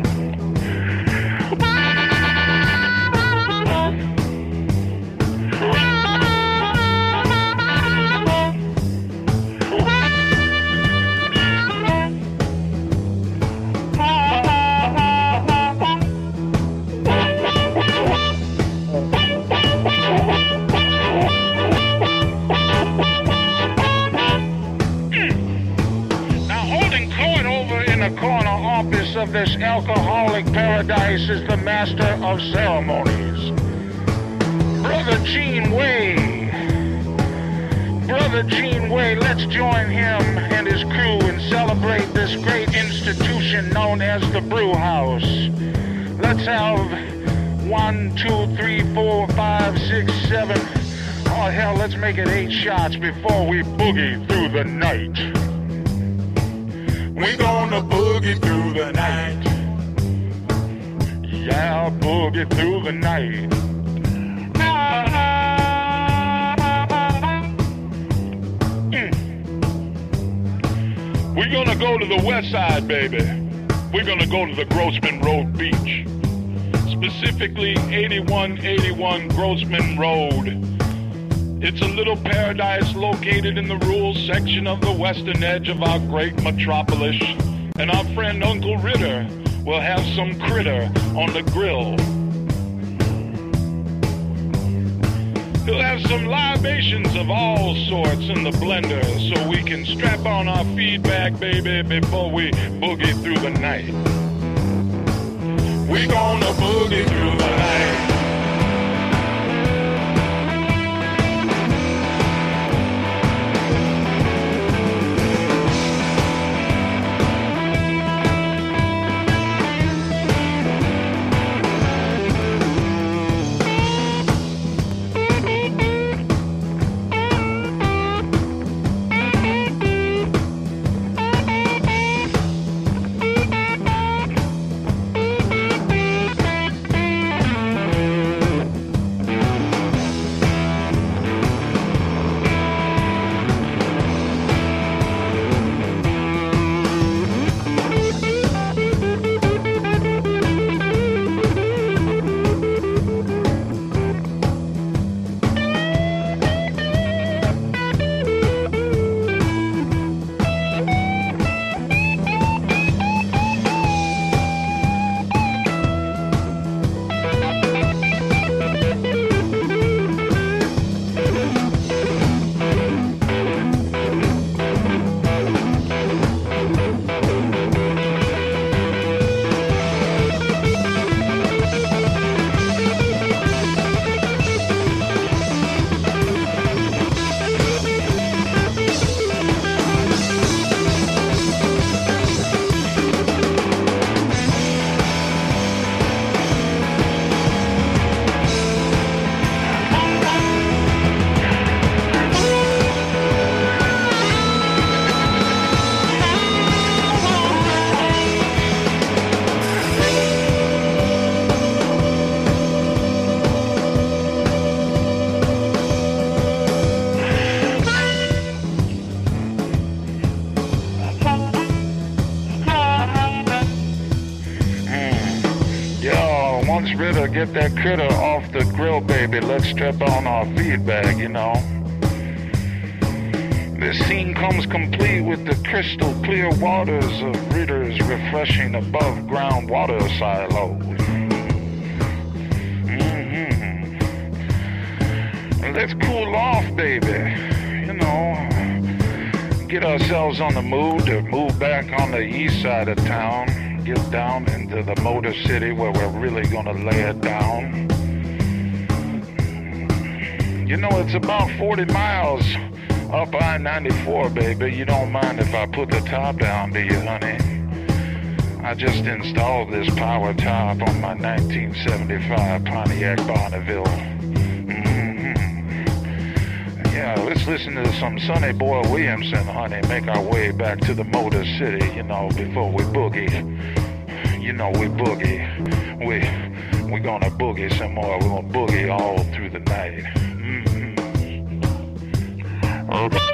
Corner office of this alcoholic paradise is the master of ceremonies, Brother Gene Way. Brother Gene Way, let's join him and his crew and celebrate this great institution known as the Brew House. Let's have one, two, three, four, five, six, seven. Oh hell, let's make it eight shots before we boogie through the night. We're gonna boogie through the night. Yeah, boogie through the night. Mm. We're gonna go to the west side, baby. We're gonna go to the Grossman Road Beach. Specifically, eighty-one eighty-one Grossman Road. It's a little paradise located in the rural section of the western edge of our great metropolis. And our friend Uncle Ritter will have some critter on the grill. He'll have some libations of all sorts in the blender so we can strap on our feedback, baby, before we boogie through the night. We're gonna boogie through the night. Ritter, get that critter off the grill, baby. Let's strap on our feedback, you know. The scene comes complete with the crystal clear waters of Ritter's refreshing above ground water silos. Mm-hmm. Let's cool off, baby. You know, get ourselves on the mood to move back on the east side of town. Get down into the Motor City where we're really gonna lay it down. You know, it's about forty miles up I ninety-four, baby. You don't mind if I put the top down, do you, honey? I just installed this power top on my nineteen seventy-five Pontiac Bonneville. Mm-hmm. Yeah, let's listen to some Sonny Boy Williamson, honey. Make our way back to the Motor City, you know, before we boogie. You know, we boogie. We, we're gonna boogie some more. We're gonna boogie all through the night. Okay.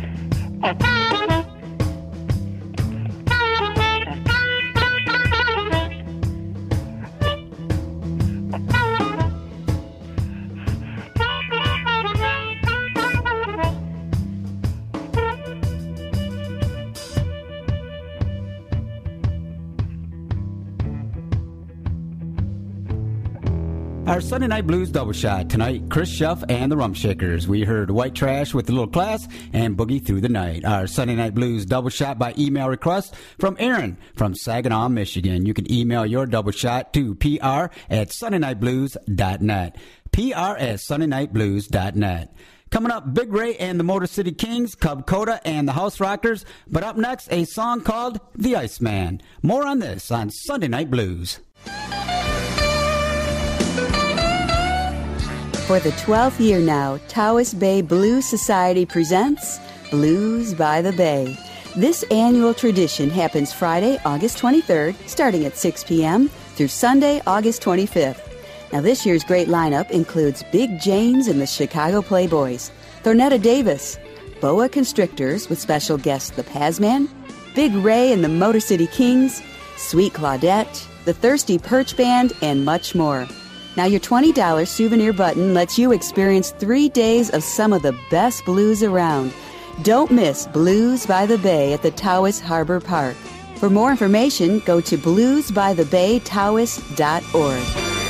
Our Sunday Night Blues double shot tonight, Chris Schuff and the Rump Shakers. We heard White Trash with a little class and Boogie Through the Night. Our Sunday Night Blues double shot by email request from Aaron from Saginaw, Michigan. You can email your double shot to P R at Sunday Night Blues dot net. P R at Sunday Night Blues dot net. Coming up, Big Ray and the Motor City Kings, Cub Coda and the House Rockers. But up next, a song called The Iceman. More on this on Sunday Night Blues. For the twelfth year now, Taoist Bay Blues Society presents Blues by the Bay. This annual tradition happens Friday, August twenty-third, starting at six p.m. through Sunday, August twenty-fifth. Now this year's great lineup includes Big James and the Chicago Playboys, Thornetta Davis, Boa Constrictors with special guest The Pazman, Big Ray and the Motor City Kings, Sweet Claudette, the Thirsty Perch Band, and much more. Now your twenty dollars souvenir button lets you experience three days of some of the best blues around. Don't miss Blues by the Bay at the Taos Harbor Park. For more information, go to blues by the bay taos dot org.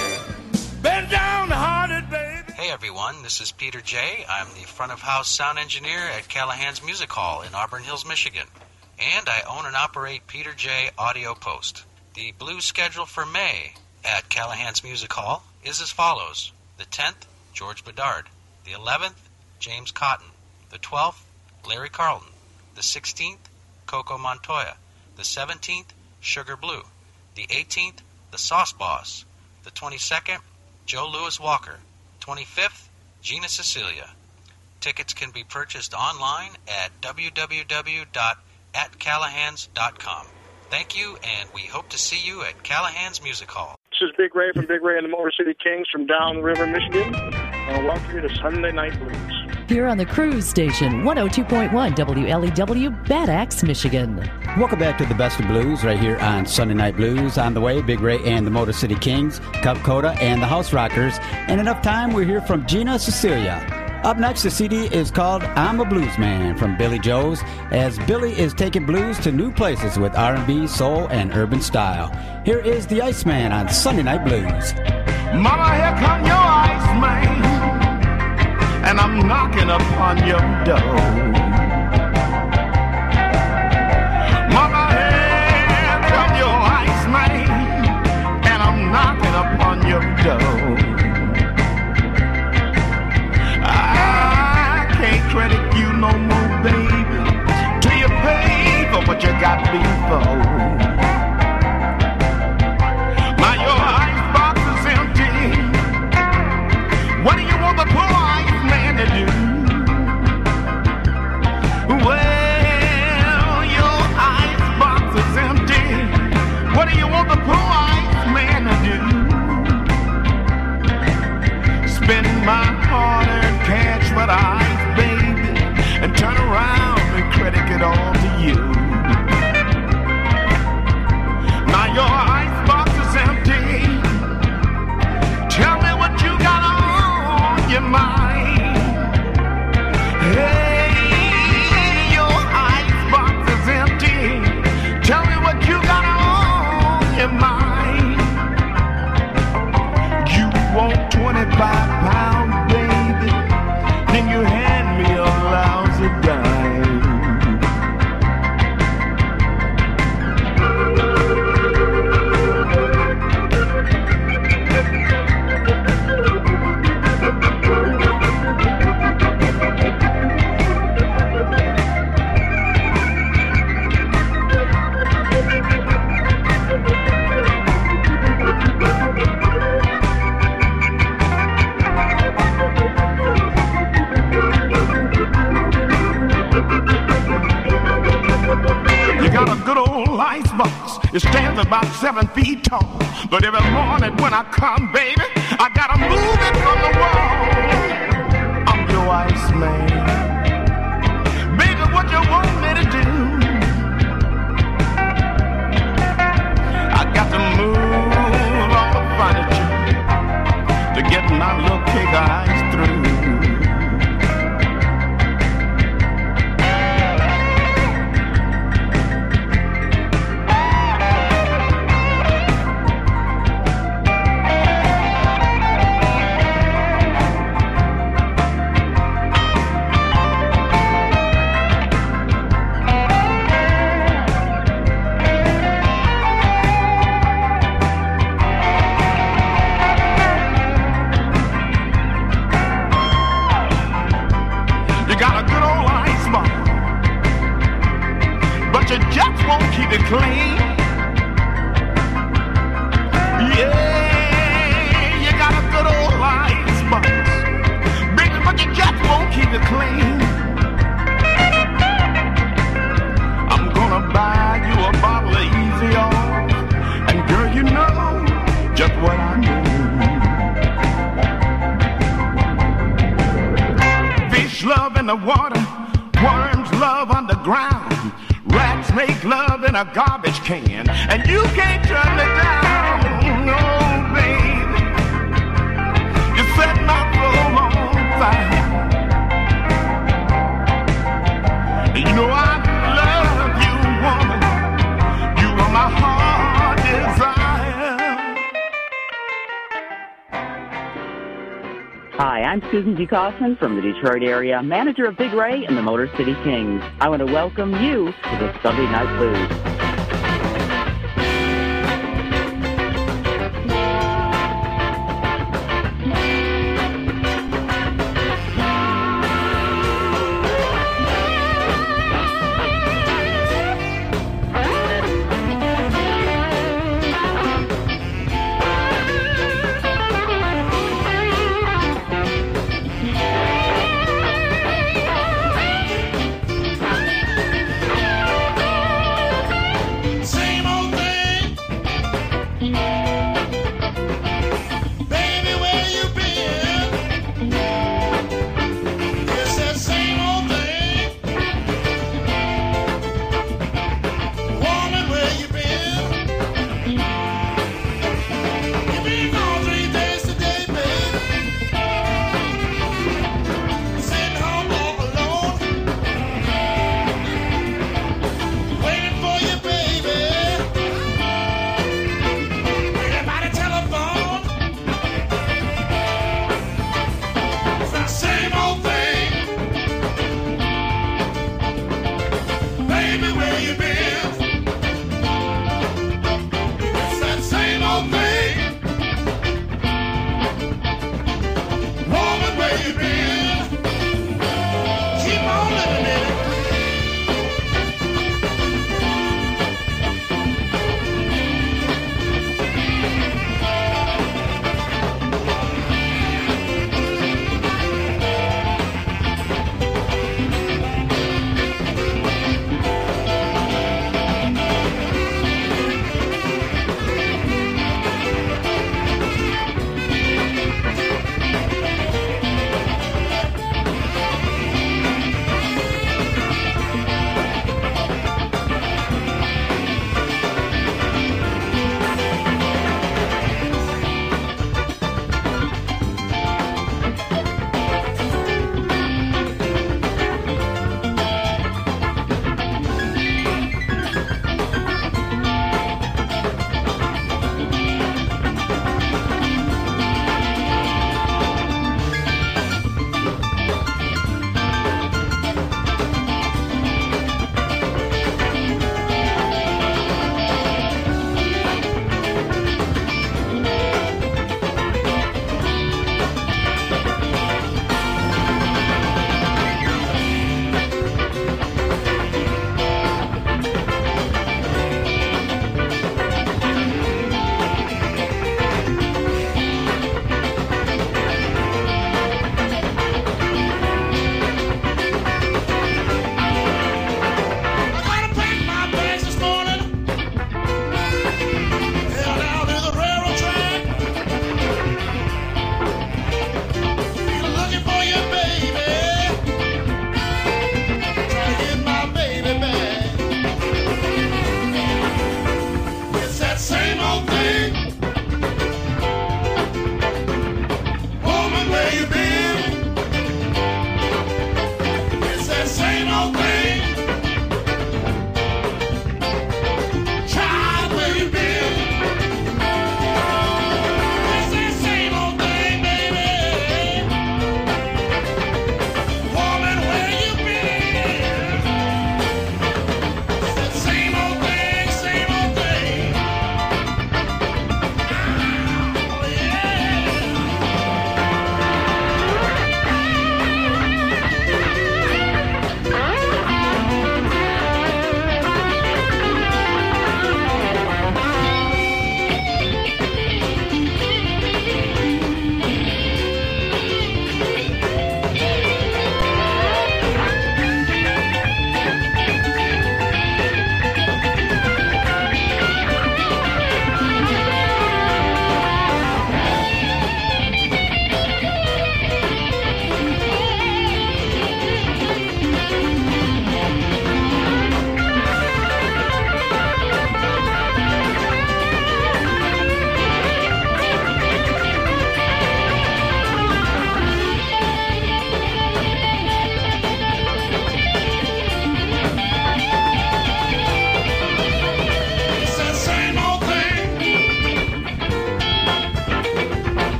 Bend down, hearted baby. Hey everyone, this is Peter J. I'm the front of house sound engineer at Callahan's Music Hall in Auburn Hills, Michigan. And I own and operate Peter J. Audio Post. The blues schedule for May at Callahan's Music Hall is as follows. The tenth, George Bedard. The eleventh, James Cotton. The twelfth, Larry Carlton. The sixteenth, Coco Montoya. The seventeenth, Sugar Blue. The eighteenth, The Sauce Boss. The twenty-second, Joe Louis Walker. twenty-fifth, Gina Cecilia. Tickets can be purchased online at w w w dot at callahans dot com. Thank you, and we hope to see you at Callahan's Music Hall. This is Big Ray from Big Ray and the Motor City Kings from Downriver, Michigan. I welcome you to Sunday Night Blues. Here on the Cruise Station, one oh two point one W L E W, Bad Axe, Michigan. Welcome back to the Best of Blues right here on Sunday Night Blues. On the way, Big Ray and the Motor City Kings, Cub Coda and the House Rockers. And enough time, we're here from Gina Cecilia. Up next, the C D is called I'm a Blues Man from Billy Joe's, as Billy is taking blues to new places with R and B, soul, and urban style. Here is the Iceman on Sunday Night Blues. Mama, here come your Iceman, and I'm knocking upon your door. Mama, here come your Iceman, and I'm knocking upon your door. Credit you no more, baby, till you pay for what you got before. Now your icebox is empty. What do you want the poor Iceman to do? It stands about seven feet tall. But every morning when I come, baby, I gotta move it from the wall. I'm your ice man. Baby, what you want me to do? I got to move all the furniture to get my little cake of ice through. Clean. Yeah, you got a good old icebox, baby, but you just won't keep it clean. I'm gonna buy you a bottle of Easy Off, and girl, you know just what I mean. Fish love in the water, worms love underground. Rats make love in a garbage can, and you can't turn me down. No, baby, you set my soul on fire. You know I love you, woman. You are my heart desire. Hi, I'm Susan G. Kaufman from the Detroit area, manager of Big Ray and the Motor City Kings. I want to welcome you to the Sunday Night Blues.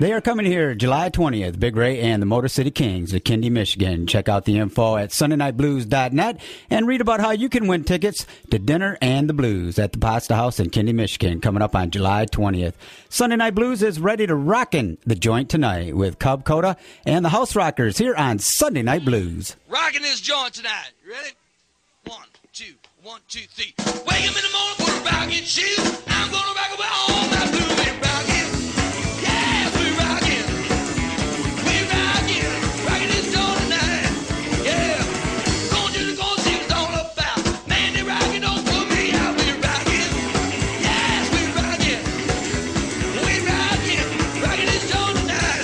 They are coming here July twentieth, Big Ray and the Motor City Kings of Kindy, Michigan. Check out the info at Sunday Night Blues dot net and read about how you can win tickets to Dinner and the Blues at the Pasta House in Kindy, Michigan, coming up on July twentieth. Sunday Night Blues is ready to rockin' the joint tonight with Cub Coda and the House Rockers here on Sunday Night Blues. Rocking this joint tonight. You ready? One, two, one, two, three. Wake up in the morning, put a rockin' shoes. I'm gonna rock about all my blues. We're rockin'. Yeah, we're rockin'. We're rockin'. Rockin' this joint tonight. Yeah. Going to the cold, see what it's all about. Man, they rockin', don't put me out. We're rockin'. Yes, we're rockin'. We're rockin'. Rockin' this joint tonight.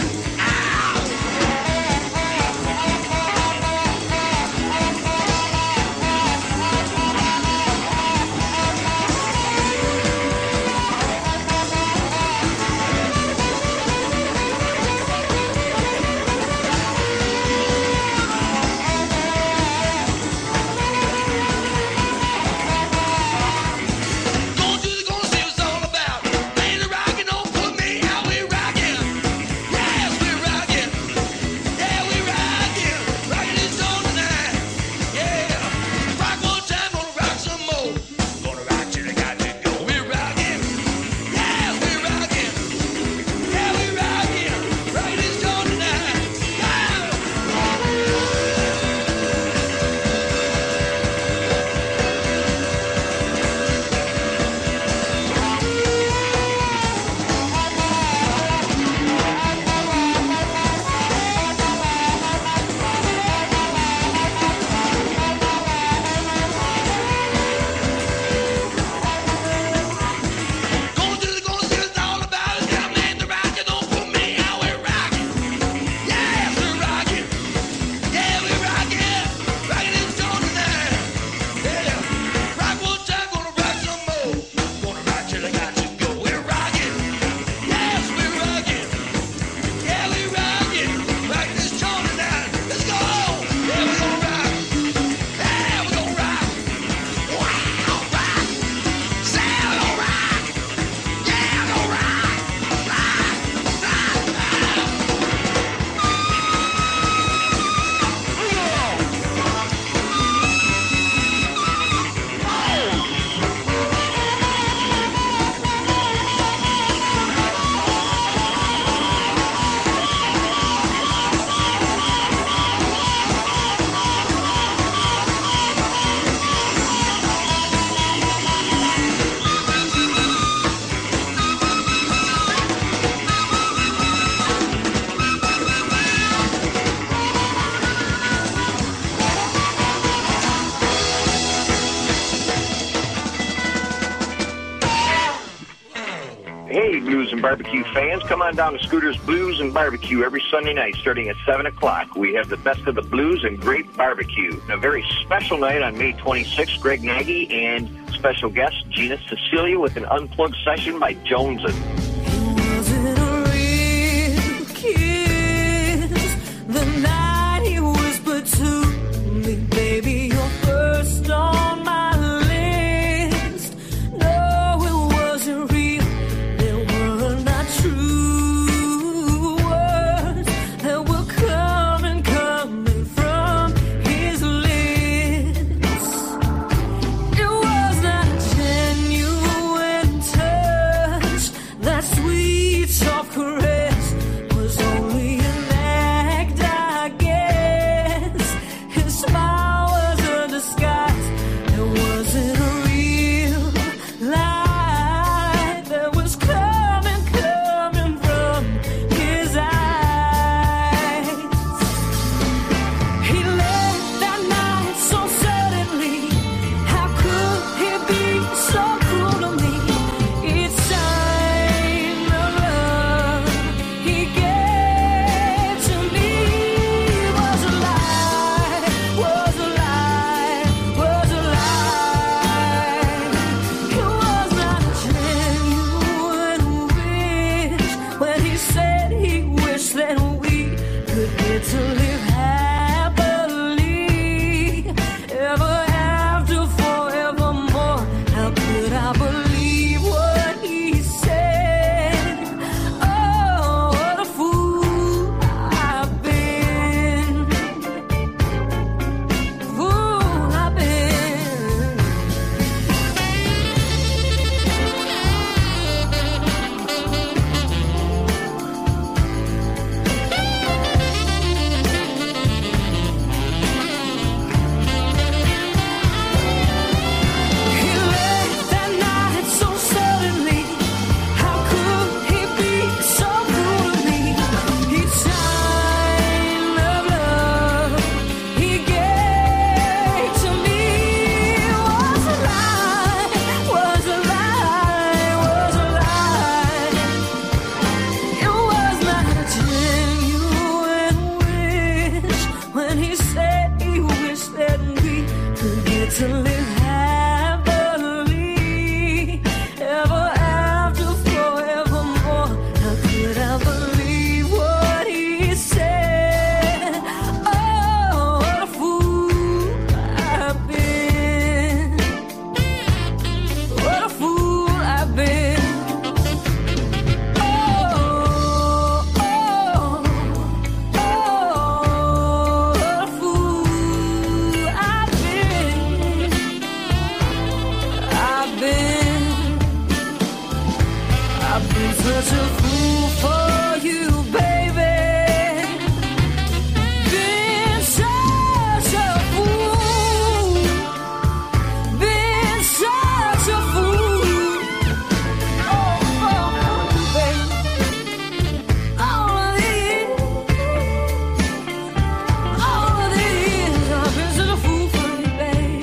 Hey, Blues and Barbecue fans, come on down to Scooter's Blues and Barbecue every Sunday night starting at seven o'clock. We have the best of the blues and great barbecue. A very special night on May twenty-sixth, Greg Nagy and special guest Gina Cecilia with an unplugged session by Jonesin. The night he whispered to me, baby, you're first on my list. No, it wasn't real. They were not true words that were coming, coming from his lips. It was not a genuine touch that I've been such a fool for you, baby. Been such a fool. Been such a fool. Oh, oh, baby. All of these, all of these, I've been such a fool for you, baby.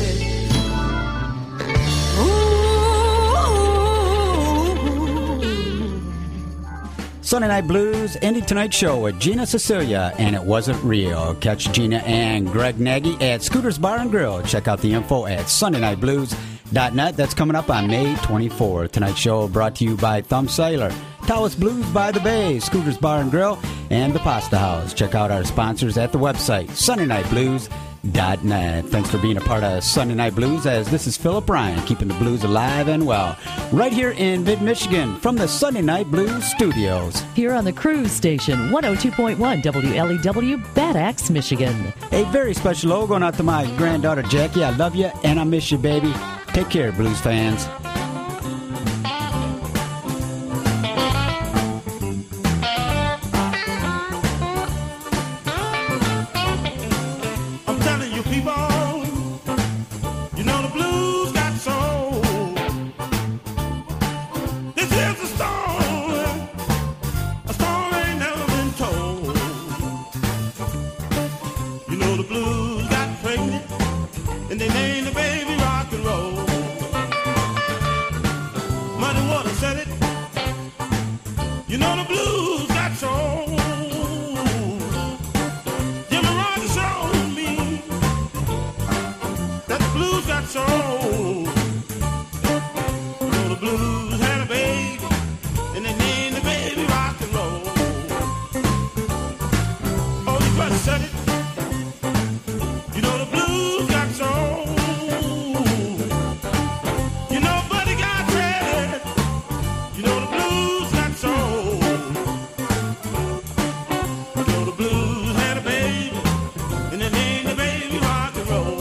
Sunday Night Blues, Indie Tonight Show with Gina Cecilia, and It Wasn't Real. Catch Gina and Greg Nagy at Scooter's Bar and Grill. Check out the info at sunday night blues dot net. That's coming up on May twenty-fourth. Tonight's show brought to you by Thumb Sailor, Taos Blues by the Bay, Scooter's Bar and Grill, and the Pasta House. Check out our sponsors at the website, sunday night blues dot net. Thanks for being a part of Sunday Night Blues, as this is Philip Ryan, keeping the blues alive and well, right here in mid-Michigan from the Sunday Night Blues studios. Here on the Cruise Station, one oh two point one W L E W, Bad Axe, Michigan. A very special hello going out to my granddaughter Jackie. I love you and I miss you, baby. Take care, blues fans. I'm telling you people, you know the blues got soul. This is a story, a story ain't never been told. You know the blues got pregnant, and they named the baby rock and roll. Muddy Water said it. You know the blues got soul. Jimmy Rogers showed me that the blues got soul. You know the blues had a baby, and they named the baby rock and roll. Oh, you brother said it. You know the blues got soul. You know Buddy got said it. You know the blues got soul. You know the blues had a baby, and they named the baby rock and roll.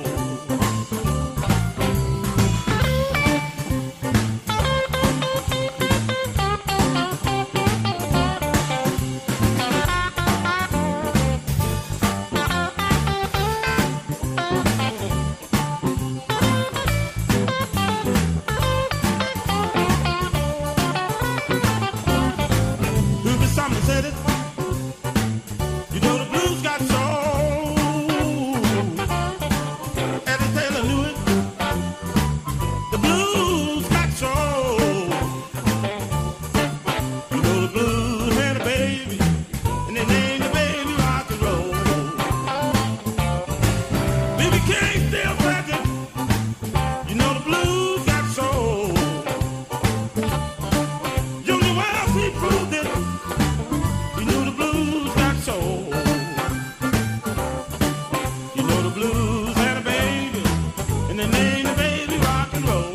Ruby Summer said it. You know the blues got soul. Eddie Taylor knew it. The blues got soul. You know the blues had a baby, and they named the baby rock and roll. B B King still present. You know the blues got soul. Junior Wells, he proved it. You know the blues got soul. You know the blues had a baby, and they named the baby rock and roll.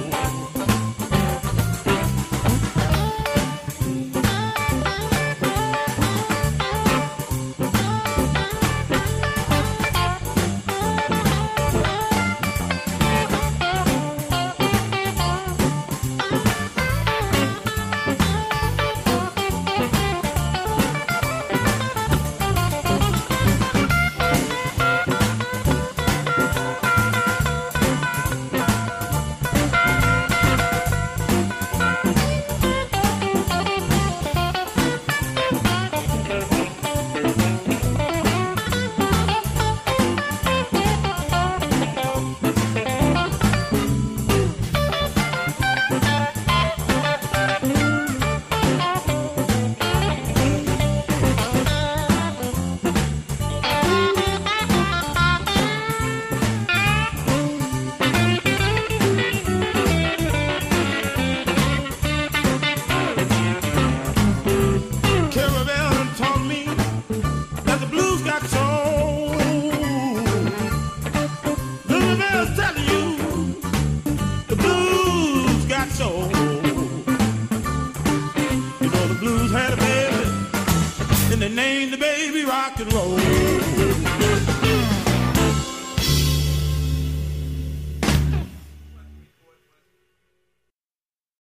Carabelle taught me that the blues got soul. Little Bell's telling you the blues got soul. You know the blues had a baby, and they named the baby rock and roll.